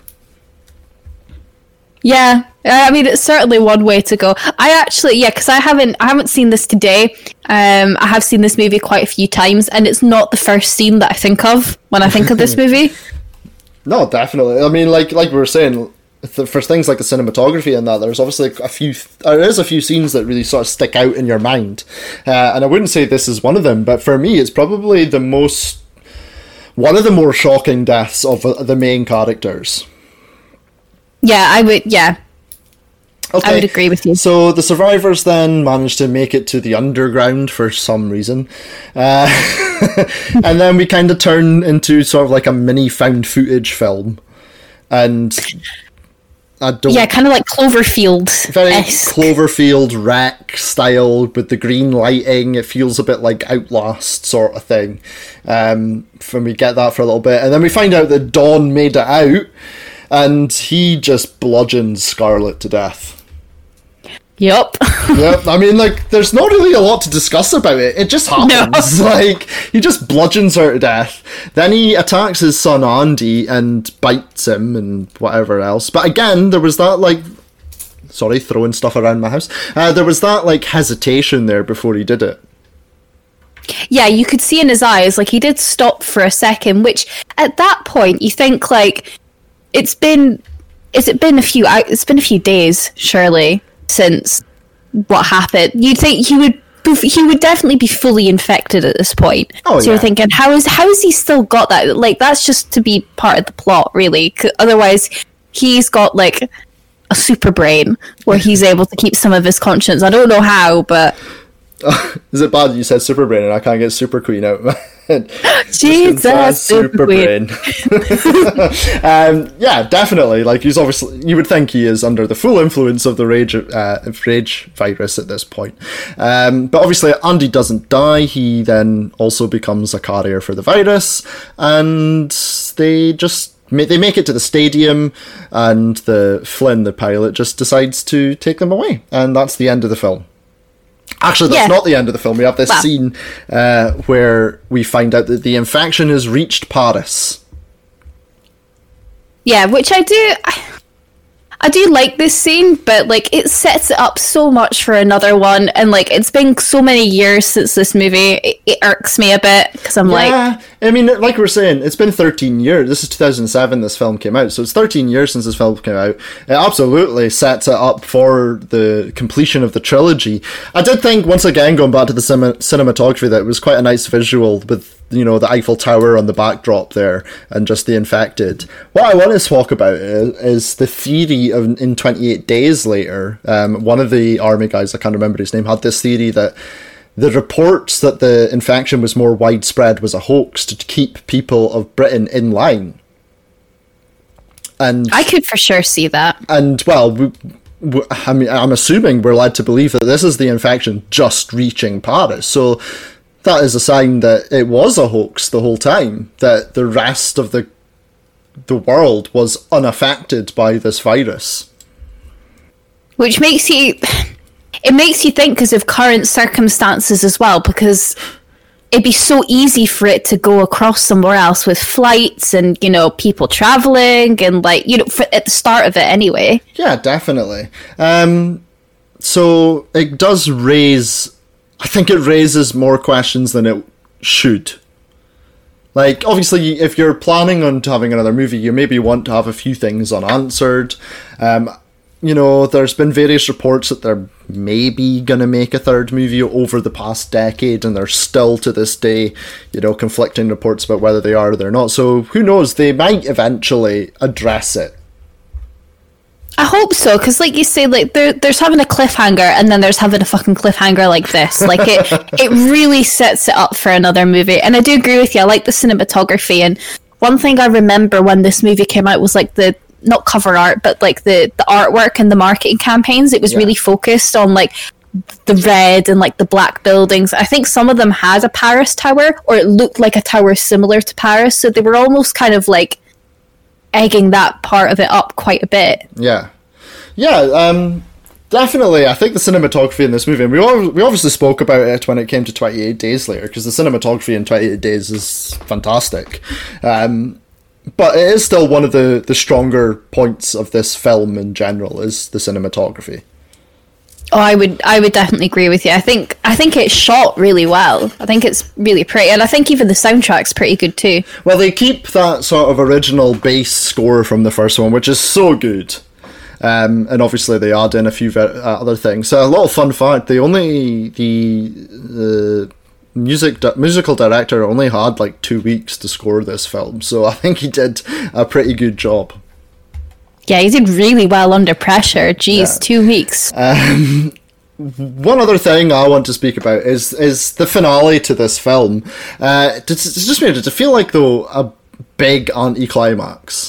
Speaker 2: Yeah, I mean, it's certainly one way to go. I actually, yeah, because I haven't, I haven't seen this today. Um, I have seen this movie quite a few times, and it's not the first scene that I think of when I think of this movie.
Speaker 1: No, definitely. I mean, like like we were saying, for things like the cinematography and that, there's obviously a few, there is a few scenes that really sort of stick out in your mind. Uh, and I wouldn't say this is one of them, but for me, it's probably the most, one of the more shocking deaths of the main characters.
Speaker 2: Yeah, I would, yeah.
Speaker 1: Okay.
Speaker 2: I would agree with you.
Speaker 1: So the survivors then manage to make it to the underground for some reason. Uh, and then we kind of turn into sort of like a mini found footage film. And I don't...
Speaker 2: Yeah, kind of like Cloverfield.
Speaker 1: Very Cloverfield Wreck style with the green lighting. It feels a bit like Outlast sort of thing. Um, when we get that for a little bit. And then we find out that Don made it out. And he just bludgeons Scarlett to death.
Speaker 2: Yep.
Speaker 1: Yep. I mean, like, there's not really a lot to discuss about it. It just happens. No. Like, he just bludgeons her to death. Then he attacks his son Andy and bites him and whatever else. But again, there was that, like... Sorry, throwing stuff around my house. Uh, there was that, like, hesitation there before he did it.
Speaker 2: Yeah, you could see in his eyes, like, he did stop for a second, which, at that point, you think, like, it's been... Is it been a few... It's been a few days, surely, since what happened. You'd think he would he would definitely be fully infected at this point.
Speaker 1: Oh,
Speaker 2: so
Speaker 1: yeah.
Speaker 2: You're thinking, how is how has he still got that? Like, that's just to be part of the plot, really. 'Cause otherwise, he's got like a super brain where he's able to keep some of his conscience. I don't know how, but
Speaker 1: Is it bad that you said Super Brain and I can't get Super Queen out?
Speaker 2: Jesus, Super Brain.
Speaker 1: um, yeah, definitely. Like, he's obviously, you would think he is under the full influence of the rage, uh, rage virus at this point. Um, but obviously, Andy doesn't die. He then also becomes a carrier for the virus, and they just they make it to the stadium, and the Flynn, the pilot, just decides to take them away, and that's the end of the film. Actually, that's yeah. not the end of the film. We have this wow. scene uh, where we find out that the infection has reached Paris.
Speaker 2: Yeah, which I do... I do like this scene, but, like, it sets it up so much for another one, and, like, it's been so many years since this movie, it, it irks me a bit, because I'm yeah, like...
Speaker 1: Yeah, I mean, like we were saying, it's been thirteen years. This is two thousand seven this film came out, so it's thirteen years since this film came out. It absolutely sets it up for the completion of the trilogy. I did think, once again, going back to the cin- cinematography, that it was quite a nice visual with, you know, the Eiffel Tower on the backdrop there, and just the infected. What I want to talk about is, is the theory of in twenty-eight days later. Um, one of the army guys, I can't remember his name, had this theory that the reports that the infection was more widespread was a hoax to keep people of Britain in line. And
Speaker 2: I could for sure see that.
Speaker 1: And, well, we, we, I mean, I'm assuming we're led to believe that this is the infection just reaching Paris. So that is a sign that it was a hoax the whole time, that the rest of the the world was unaffected by this virus.
Speaker 2: Which makes you... It makes you think because of current circumstances as well, because it'd be so easy for it to go across somewhere else with flights and, you know, people travelling and, like, you know, for, at the start of it anyway.
Speaker 1: Yeah, definitely. Um, so it does raise... I think it raises more questions than it should. Like, obviously, if you're planning on having another movie, you maybe want to have a few things unanswered. Um, you know, there's been various reports that they're maybe going to make a third movie over the past decade, and there's still, to this day, you know, conflicting reports about whether they are or they're not. So, who knows? They might eventually address it.
Speaker 2: I hope so, because like you say, like there, there's having a cliffhanger, and then there's having a fucking cliffhanger like this. Like it, it really sets it up for another movie. And I do agree with you. I like the cinematography. And one thing I remember when this movie came out was like the not cover art, but like the the artwork and the marketing campaigns. It was yeah. really focused on like the red and like the black buildings. I think some of them had a Paris tower, or it looked like a tower similar to Paris. So they were almost kind of like egging that part of it up quite a bit.
Speaker 1: Yeah. Yeah, um, definitely. I think the cinematography in this movie, and we all, we obviously spoke about it when it came to twenty-eight days later, because the cinematography in twenty-eight days is fantastic. Um, but it is still one of the, the stronger points of this film in general, is the cinematography.
Speaker 2: Oh, I would I would definitely agree with you. I think I think it's shot really well. I think it's really pretty, and I think even the soundtrack's pretty good too.
Speaker 1: Well, they keep that sort of original bass score from the first one, which is so good. Um, and obviously they add in a few ver- uh, other things. So a little fun fact: they only the uh, music di- musical director only had like two weeks to score this film, so I think he did a pretty good job.
Speaker 2: Yeah, he did really well under pressure. Jeez, yeah. two weeks.
Speaker 1: Um, one other thing I want to speak about is is the finale to this film. Uh, it's just me. Did it feel like, though, a big anticlimax?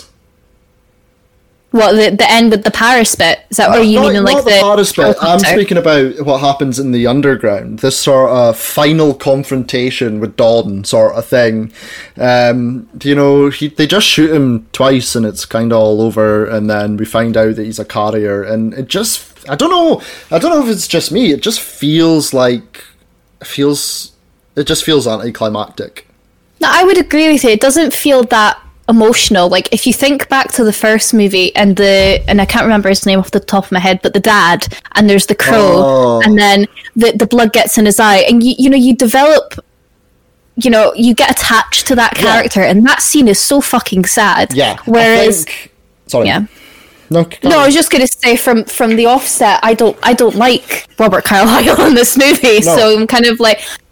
Speaker 2: What, the the end with the Paris bit? Is that what you
Speaker 1: mean?
Speaker 2: Not like
Speaker 1: the,
Speaker 2: the
Speaker 1: Paris bit. I'm speaking about what happens in the underground. This sort of final confrontation with Dawn, sort of thing. Um, you know, he, they just shoot him twice, and it's kind of all over. And then we find out that he's a carrier, and it just—I don't know. I don't know if it's just me. It just feels like it feels. It just feels anticlimactic.
Speaker 2: No, I would agree with you. It doesn't feel that emotional. Like, if you think back to the first movie and the and I can't remember his name off the top of my head, but the dad, and there's the crow, oh. and then the the blood gets in his eye, and you you know you develop, you know you get attached to that character, yeah. and that scene is so fucking sad.
Speaker 1: Yeah.
Speaker 2: Whereas,
Speaker 1: think, sorry.
Speaker 2: Yeah.
Speaker 1: No,
Speaker 2: no, I was just going to say from from the offset, I don't I don't like Robert Carlyle in this movie, no. so I'm kind of like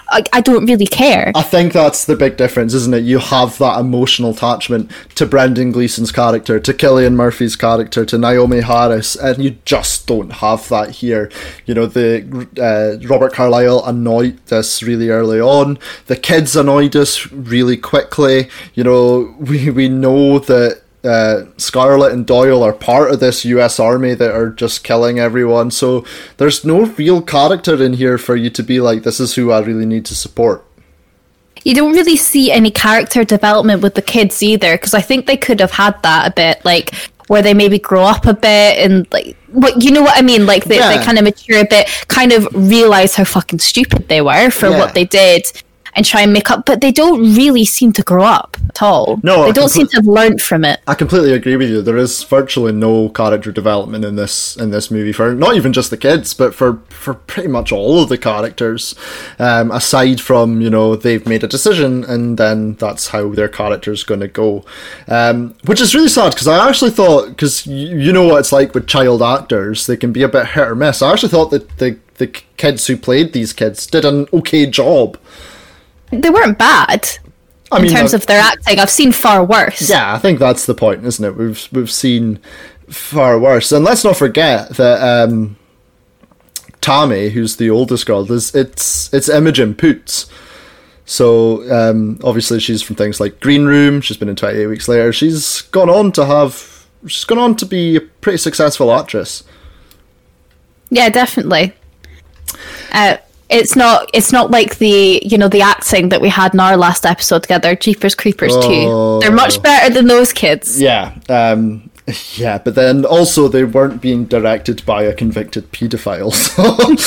Speaker 2: I, I don't really care.
Speaker 1: I think that's the big difference, isn't it? You have that emotional attachment to Brendan Gleeson's character, to Cillian Murphy's character, to Naomi Harris, and you just don't have that here. You know, the uh, Robert Carlyle annoyed us really early on. The kids annoyed us really quickly. You know, we we know that Uh, Scarlett and Doyle are part of this U S Army that are just killing everyone, so there's no real character in here for you to be like, this is who I really need to support.
Speaker 2: You don't really see any character development with the kids either, because I think they could have had that a bit, like, where they maybe grow up a bit and, like, what you know what I mean? Like, they,
Speaker 1: Yeah.
Speaker 2: they kind of mature a bit, kind of realise how fucking stupid they were for
Speaker 1: Yeah.
Speaker 2: what they did, and try and make up, but they don't really seem to grow up at all.
Speaker 1: No,
Speaker 2: they
Speaker 1: I
Speaker 2: don't seem
Speaker 1: compl-
Speaker 2: to have learned from it.
Speaker 1: I completely agree with you. There is virtually no character development in this in this movie for not even just the kids, but for, for pretty much all of the characters. Um, aside from, you know, they've made a decision and then that's how their character's going to go, um, which is really sad because I actually thought, because you, you know what it's like with child actors, they can be a bit hit or miss. I actually thought that the the kids who played these kids did an okay job.
Speaker 2: They weren't bad.
Speaker 1: I
Speaker 2: in
Speaker 1: mean,
Speaker 2: terms
Speaker 1: uh,
Speaker 2: of their acting. I've seen far worse.
Speaker 1: Yeah, I think that's the point, isn't it? We've we've seen far worse, and let's not forget that um, Tammy, who's the oldest girl, is it's it's Imogen Poots. So um, obviously she's from things like Green Room. She's been in twenty-eight Weeks Later. She's gone on to have. She's gone on to be a pretty successful actress.
Speaker 2: Yeah, definitely. Uh, It's not. It's not like the you know the acting that we had in our last episode together, Jeepers Creepers
Speaker 1: Oh.
Speaker 2: two. They're much better than those kids.
Speaker 1: Yeah, um, yeah, but then also they weren't being directed by a convicted paedophile, so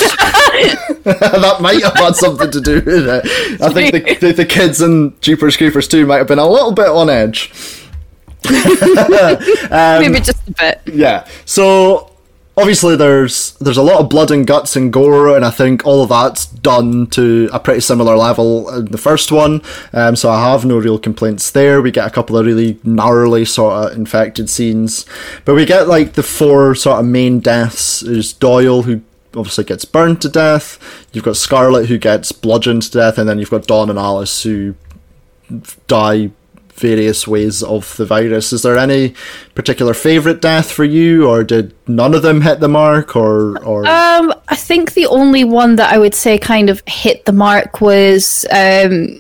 Speaker 1: that might have had something to do with it. I think the, the, the kids in Jeepers Creepers two might have been a little bit on edge. um,
Speaker 2: Maybe just a bit.
Speaker 1: Yeah, so obviously there's there's a lot of blood and guts and gore, and I think all of that's done to a pretty similar level in the first one, um, so I have no real complaints there. We get a couple of really gnarly sort of infected scenes, but we get like the four sort of main deaths. There's Doyle, who obviously gets burned to death, you've got Scarlett, who gets bludgeoned to death, and then you've got Dawn and Alice, who die various ways of the virus. Is there any particular favourite death for you, or did none of them hit the mark, or or
Speaker 2: Um, I think the only one that I would say kind of hit the mark was, um,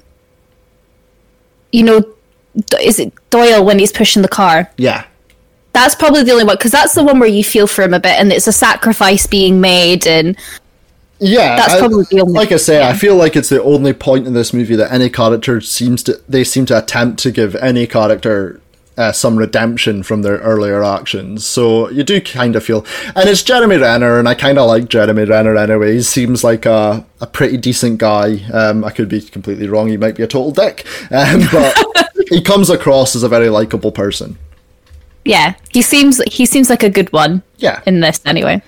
Speaker 2: you know, D- is it Doyle when he's pushing the car?
Speaker 1: yeah
Speaker 2: That's probably the only one, because that's the one where you feel for him a bit, and it's a sacrifice being made, and
Speaker 1: yeah
Speaker 2: that's
Speaker 1: I-
Speaker 2: probably the only.
Speaker 1: like I say,
Speaker 2: yeah.
Speaker 1: I feel like it's the only point in this movie that any character seems to they seem to attempt to give any character uh, some redemption from their earlier actions, so you do kind of feel, and it's Jeremy Renner, and I kind of like Jeremy Renner anyway. He seems like a, a pretty decent guy. um, I could be completely wrong, he might be a total dick, um, but he comes across as a very likeable person.
Speaker 2: Yeah, he seems he seems like a good one.
Speaker 1: Yeah.
Speaker 2: In this, anyway.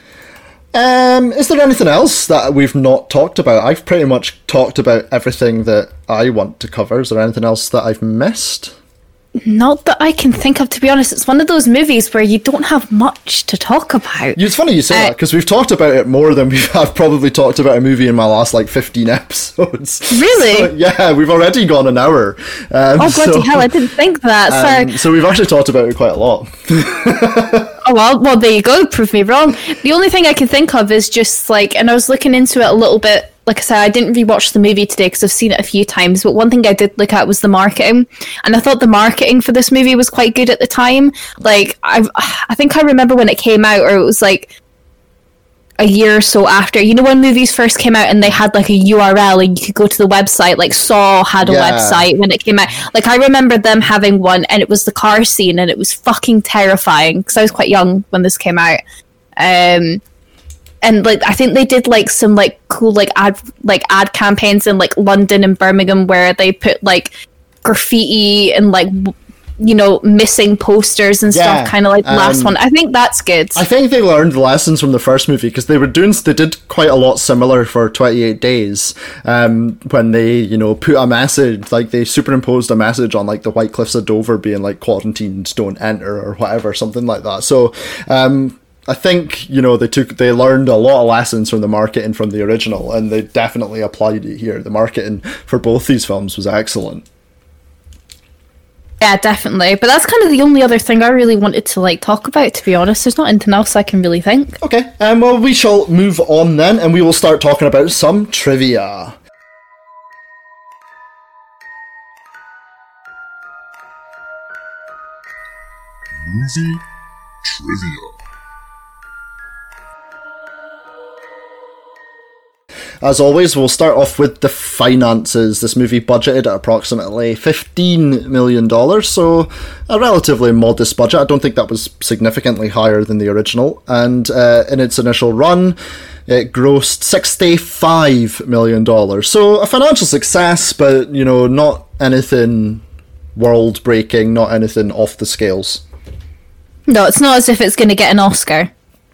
Speaker 1: Um, is there anything else that we've not talked about? I've pretty much talked about everything that I want to cover. Is there anything else that I've missed?
Speaker 2: Not that I can think of, to be honest. It's one of those movies where you don't have much to talk about.
Speaker 1: It's funny you say
Speaker 2: Uh,
Speaker 1: that, because we've talked about it more than we've I've probably talked about a movie in my last like fifteen episodes.
Speaker 2: Really?
Speaker 1: So, yeah, we've already gone an hour. Um,
Speaker 2: Oh, bloody
Speaker 1: so,
Speaker 2: hell, I didn't think that. Sorry.
Speaker 1: um, so we've actually talked about it quite a lot.
Speaker 2: Oh, well, well, there you go. Prove me wrong. The only thing I can think of is just like, and I was looking into it a little bit. Like I said, I didn't rewatch the movie today because I've seen it a few times. But one thing I did look at was the marketing, and I thought the marketing for this movie was quite good at the time. Like, I, I think I remember when it came out, or it was like a year or so after. You know, when movies first came out and they had like a U R L and you could go to the website. Like Saw had a
Speaker 1: Yeah.
Speaker 2: website when it came out. Like I remember them having one, and it was the car scene, and it was fucking terrifying because I was quite young when this came out. Um, and like I think they did like some like cool like ad like ad campaigns in like London and Birmingham where they put like graffiti and like w- you know missing posters and
Speaker 1: Yeah,
Speaker 2: stuff, kind of like the last
Speaker 1: um,
Speaker 2: one. I think that's good.
Speaker 1: I think they learned the lessons from the first movie, because they were doing they did quite a lot similar for twenty-eight days, um, when they you know put a message, like they superimposed a message on like the White Cliffs of Dover being like quarantined, don't enter, or whatever, something like that. So um, I think, you know, they took they learned a lot of lessons from the marketing from the original, and they definitely applied it here. The marketing for both these films was excellent.
Speaker 2: Yeah, definitely. But that's kind of the only other thing I really wanted to like talk about, to be honest. There's not anything else I can really think.
Speaker 1: Okay, um, well, we shall move on then, and we will start talking about some trivia.
Speaker 3: Movie trivia.
Speaker 1: As always, we'll start off with the finances. This movie budgeted at approximately fifteen million dollars, so a relatively modest budget. I don't think that was significantly higher than the original. And uh, in its initial run, it grossed sixty-five million dollars. So a financial success, but, you know, not anything world-breaking, not anything off the scales.
Speaker 2: No, it's not as if it's going to get an Oscar.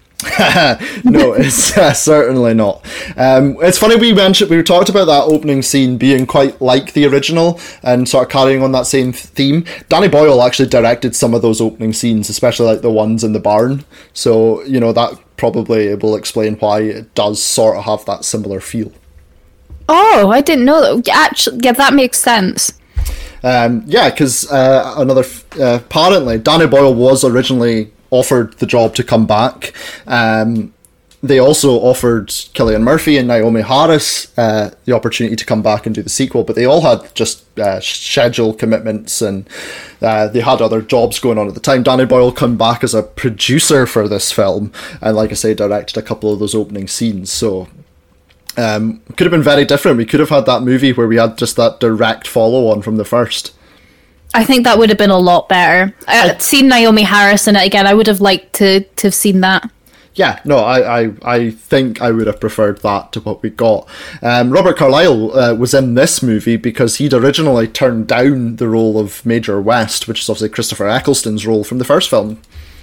Speaker 1: No, it's uh, certainly not. Um, it's funny we mentioned we talked about that opening scene being quite like the original and sort of carrying on that same theme. Danny Boyle actually directed some of those opening scenes, especially like the ones in the barn. So, you know, that probably will explain why it does sort of have that similar feel.
Speaker 2: Oh, I didn't know that. Actually, yeah, that makes sense.
Speaker 1: Um, yeah, because uh, another uh, apparently Danny Boyle was originally offered the job to come back. Um, they also offered Cillian Murphy and Naomi Harris uh, the opportunity to come back and do the sequel, but they all had just uh, schedule commitments, and uh, they had other jobs going on at the time. Danny Boyle come back as a producer for this film, and like I say, directed a couple of those opening scenes. So um, it could have been very different. We could have had that movie where we had just that direct follow-on from the first.
Speaker 2: I think that would have been a lot better. I'd seen Naomi Harris in it again. I would have liked to, to have seen that.
Speaker 1: Yeah, no, I, I, I think I would have preferred that to what we got. Um, Robert Carlyle uh, was in this movie because he'd originally turned down the role of Major West, which is obviously Christopher Eccleston's role from the first film.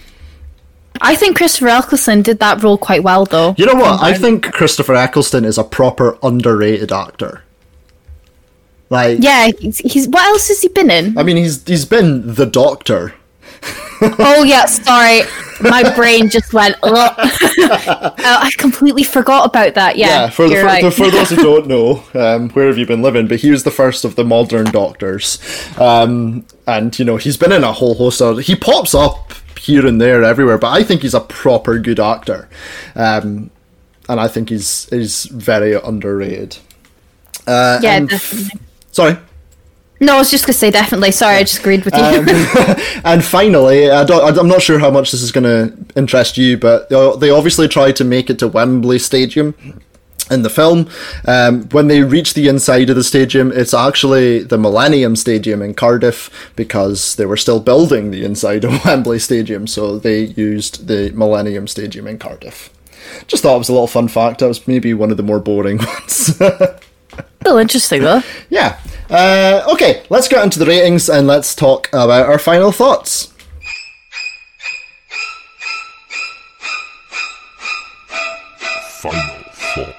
Speaker 2: I think Christopher Eccleston did that role quite well, though.
Speaker 1: You know what? I think Christopher Eccleston is a proper underrated actor. Like, yeah,
Speaker 2: he's, he's what else has he been in?
Speaker 1: I mean, he's he's been The Doctor.
Speaker 2: Oh yeah, sorry, my brain just went. Ugh. I completely forgot about that. Yeah,
Speaker 1: yeah for, the, for,
Speaker 2: right.
Speaker 1: the, for those who don't know, um, where have you been living? But he was the first of the modern Doctors, um, and you know he's been in a whole host of. He pops up here and there, everywhere, but I think he's a proper good actor, um, and I think he's he's very underrated. Uh,
Speaker 2: yeah,
Speaker 1: and
Speaker 2: definitely.
Speaker 1: F- sorry.
Speaker 2: No, I was just going to say definitely. Sorry, I just agreed with you.
Speaker 1: Um, and finally, I don't, I'm not sure how much this is going to interest you, but they obviously tried to make it to Wembley Stadium in the film. Um, when they reach the inside of the stadium, it's actually the Millennium Stadium in Cardiff because they were still building the inside of Wembley Stadium, so they used the Millennium Stadium in Cardiff. Just thought it was a little fun fact. That was maybe one of the more boring ones.
Speaker 2: Still interesting, though.
Speaker 1: Yeah. Uh, okay, let's get into the ratings and let's talk about our final thoughts.
Speaker 3: Final thoughts.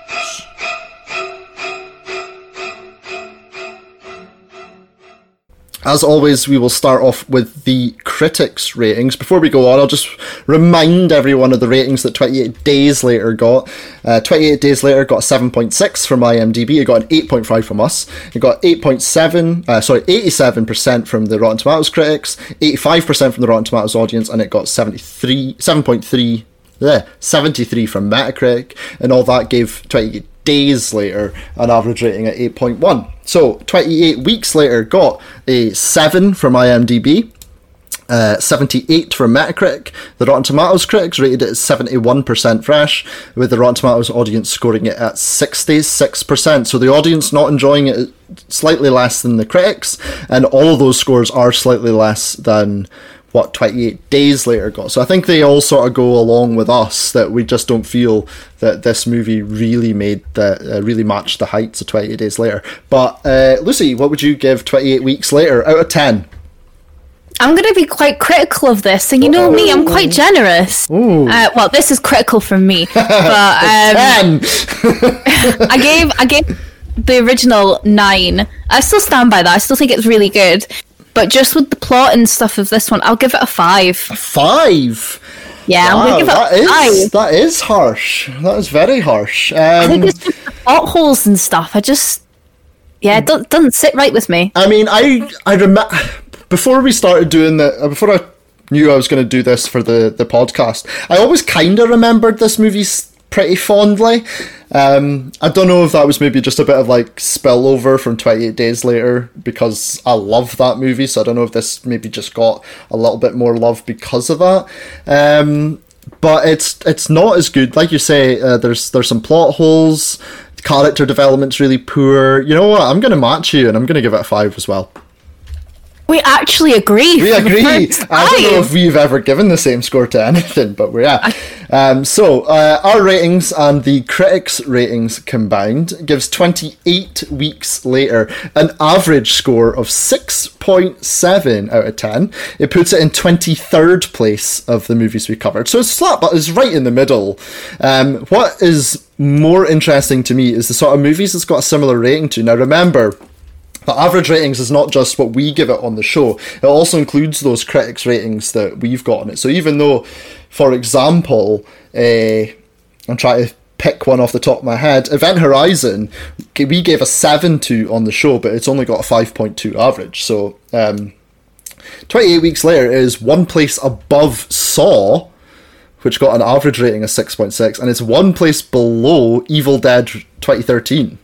Speaker 1: As always, we will start off with the critics' ratings. Before we go on, I'll just remind everyone of the ratings that twenty-eight Days Later got. Uh, twenty-eight Days Later got seven point six from IMDb. It got an eight point five from us. It got eight point seven, uh, sorry, eighty-seven percent from the Rotten Tomatoes critics, eighty-five percent from the Rotten Tomatoes audience, and it got seventy-three, seven point three, yeah, seventy-three from Metacritic, and all that gave twenty-eight Days Later an average rating at eight point one. So twenty-eight Weeks Later got a seven from IMDb, uh, seventy-eight from Metacritic. The Rotten Tomatoes critics rated it at seventy-one percent fresh, with the Rotten Tomatoes audience scoring it at sixty-six percent. So the audience not enjoying it slightly less than the critics, and all of those scores are slightly less than what twenty-eight Days Later got. So I think they all sort of go along with us, that we just don't feel that this movie really made the uh, really matched the heights of twenty-eight Days Later. But uh, Lucy, what would you give twenty-eight Weeks Later out of ten?
Speaker 2: I'm going to be quite critical of this, and you know me, I'm quite generous. Uh, well, this is critical from me, but um, I gave I gave the original nine. I still stand by that. I still think it's really good. But just with the plot and stuff of this one, I'll give it a five.
Speaker 1: A five?
Speaker 2: Yeah,
Speaker 1: wow,
Speaker 2: I'm going to give it
Speaker 1: that
Speaker 2: a five.
Speaker 1: is, that is harsh. That is very harsh. Um,
Speaker 2: I think it's just the plot holes and stuff. I just, yeah, it do- doesn't sit right with me.
Speaker 1: I mean, I I remember before we started doing the uh, before I knew I was going to do this for the the podcast, I always kind of remembered this movie s- pretty fondly. Um, I don't know if that was maybe just a bit of like spillover from twenty-eight Days Later, because I love that movie. So I don't know if this maybe just got a little bit more love because of that. Um, but it's it's not as good. Like you say, uh, there's there's some plot holes. Character development's really poor. You know what? I'm going to match you, and I'm going to give it a five as well.
Speaker 2: We actually agree.
Speaker 1: We
Speaker 2: for the
Speaker 1: agree.
Speaker 2: first
Speaker 1: I don't know
Speaker 2: time.
Speaker 1: if we've ever given the same score to anything, but we're yeah. Um, so uh, our ratings and the critics' ratings combined gives twenty-eight Weeks Later an average score of six point seven out of ten. It puts it in twenty-third place of the movies we covered. So it's slap, but it's right in the middle. Um, what is more interesting to me is the sort of movies it's got a similar rating to. Now remember, the average ratings is not just what we give it on the show. It also includes those critics' ratings that we've got on it. So even though, for example, uh, I'm trying to pick one off the top of my head, Event Horizon, we gave a seven to on the show, but it's only got a five point two average. So um, twenty-eight Weeks Later is one place above Saw, which got an average rating of six point six, and it's one place below Evil Dead twenty thirteen.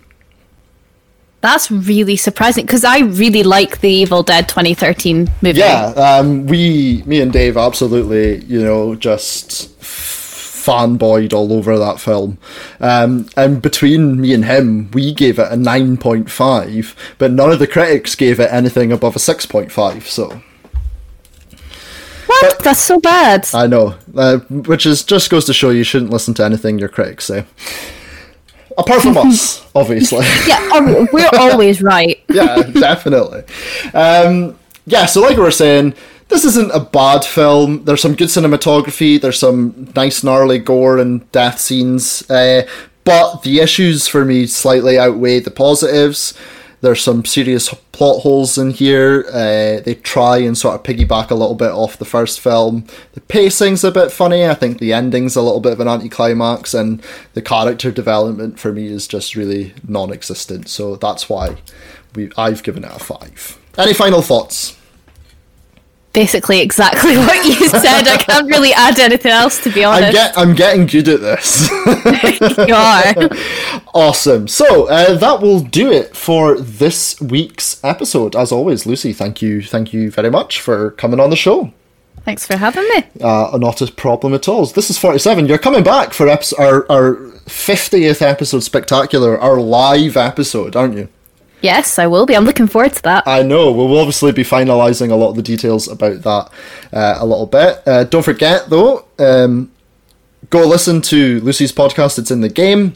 Speaker 2: That's really surprising, because I really like the Evil Dead twenty thirteen movie.
Speaker 1: Yeah, um, we, me and Dave, absolutely, you know, just fanboyed all over that film. Um, and between me and him, we gave it a nine point five, but none of the critics gave it anything above a six point five, so...
Speaker 2: What? But, that's so bad.
Speaker 1: I know, uh, which is just goes to show you shouldn't listen to anything your critics say. Apart from us, obviously.
Speaker 2: Yeah, um, we're always right.
Speaker 1: Yeah, definitely. Um, yeah, so like we were saying, this isn't a bad film. There's some good cinematography. There's some nice gnarly gore and death scenes. Uh, but the issues for me slightly outweigh the positives. There's some serious plot holes in here. Uh, they try and sort of piggyback a little bit off the first film. The pacing's a bit funny. I think the ending's a little bit of an anticlimax, and the character development for me is just really non-existent. So that's why we I've given it a five. Any final thoughts?
Speaker 2: Basically exactly what you said. I can't really add anything else, to be honest.
Speaker 1: I'm, get, I'm getting good at this.
Speaker 2: You are.
Speaker 1: Awesome. So uh, that will do it for this week's episode. As always, Lucy, thank you, thank you very much for coming on the show.
Speaker 2: Thanks for having me.
Speaker 1: Uh, not a problem at all. This is forty-seven. You're coming back for epi- our our fiftieth episode spectacular, our live episode, aren't you?
Speaker 2: Yes, I will be. I'm looking forward to that.
Speaker 1: I know. We'll obviously be finalising a lot of the details about that uh, a little bit. Uh, don't forget, though, um, go listen to Lucy's podcast. It's in the game.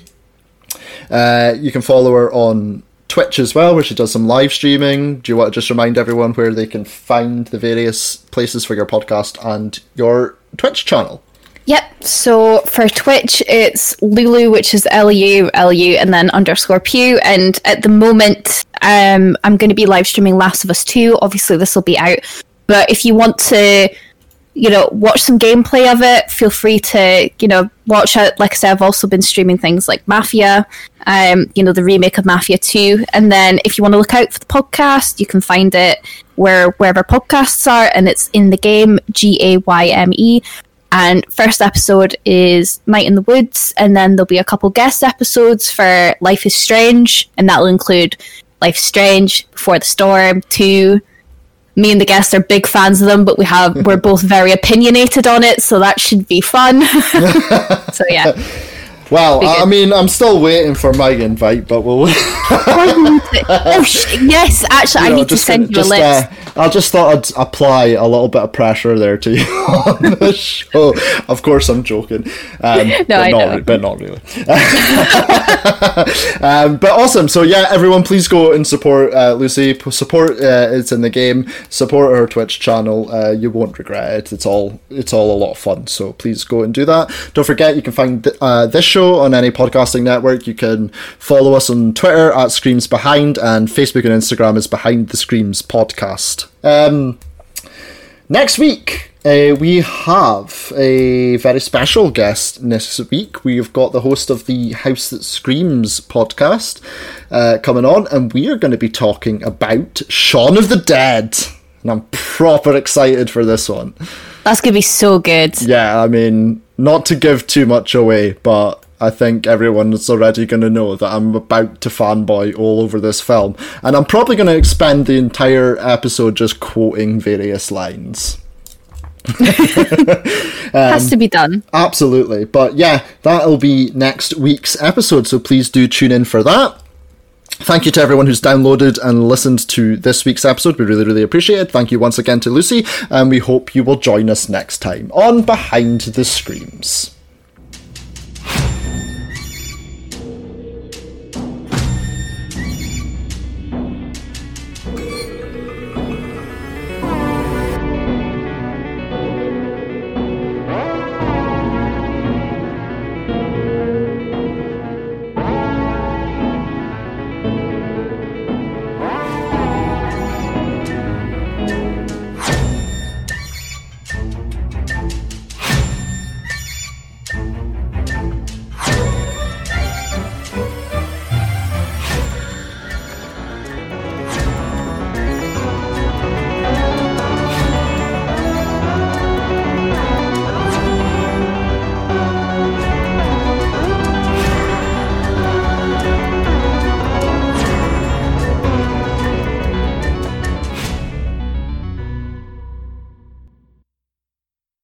Speaker 1: Uh, you can follow her on Twitch as well, where she does some live streaming. Do you want to just remind everyone where they can find the various places for your podcast and your Twitch channel?
Speaker 2: Yep, so for Twitch, it's Lulu, which is L U, L U, and then underscore Pew. And at the moment, um, I'm going to be live streaming Last of Us two. Obviously, this will be out. But if you want to, you know, watch some gameplay of it, feel free to, you know, watch it. Like I said, I've also been streaming things like Mafia, um, you know, the remake of Mafia two. And then if you want to look out for the podcast, you can find it where wherever podcasts are, and it's in the game, G A Y M E. And first episode is Night in the Woods, and then there'll be a couple guest episodes for Life is Strange, and that'll include Life is Strange, Before the Storm, two. Me and the guests are big fans of them, but we have we're both very opinionated on it, so that should be fun. So yeah.
Speaker 1: Well, I mean, I'm still waiting for my invite, but we'll...
Speaker 2: oh, sh- yes, actually, you know, I need to send you just, a list.
Speaker 1: Uh, I just thought I'd apply a little bit of pressure there to you on the show. Of course, I'm joking. Um,
Speaker 2: no,
Speaker 1: but
Speaker 2: I
Speaker 1: not,
Speaker 2: know.
Speaker 1: But not really. um, but awesome. So yeah, everyone, please go and support uh, Lucy. Support uh, It's in the Game. Support her Twitch channel. Uh, you won't regret it. It's all it's all a lot of fun. So please go and do that. Don't forget, you can find th- uh, this show on any podcasting network. You can follow us on Twitter at Screams Behind, and Facebook and Instagram is Behind the Screams Podcast. Um, next week, Uh, we have a very special guest this week. We've got the host of the House That Screams podcast uh, coming on, and we are going to be talking about Shaun of the Dead. And I'm proper excited for this one.
Speaker 2: That's going to be so good.
Speaker 1: Yeah, I mean, not to give too much away, but I think everyone is already going to know that I'm about to fanboy all over this film. And I'm probably going to spend the entire episode just quoting various lines.
Speaker 2: um, Has to be done.
Speaker 1: Absolutely. But yeah, that'll be next week's episode, so please do tune in for that. Thank you to everyone who's downloaded and listened to this week's episode. We really, really appreciate it. Thank you once again to Lucy, and we hope you will join us next time on Behind the Screams.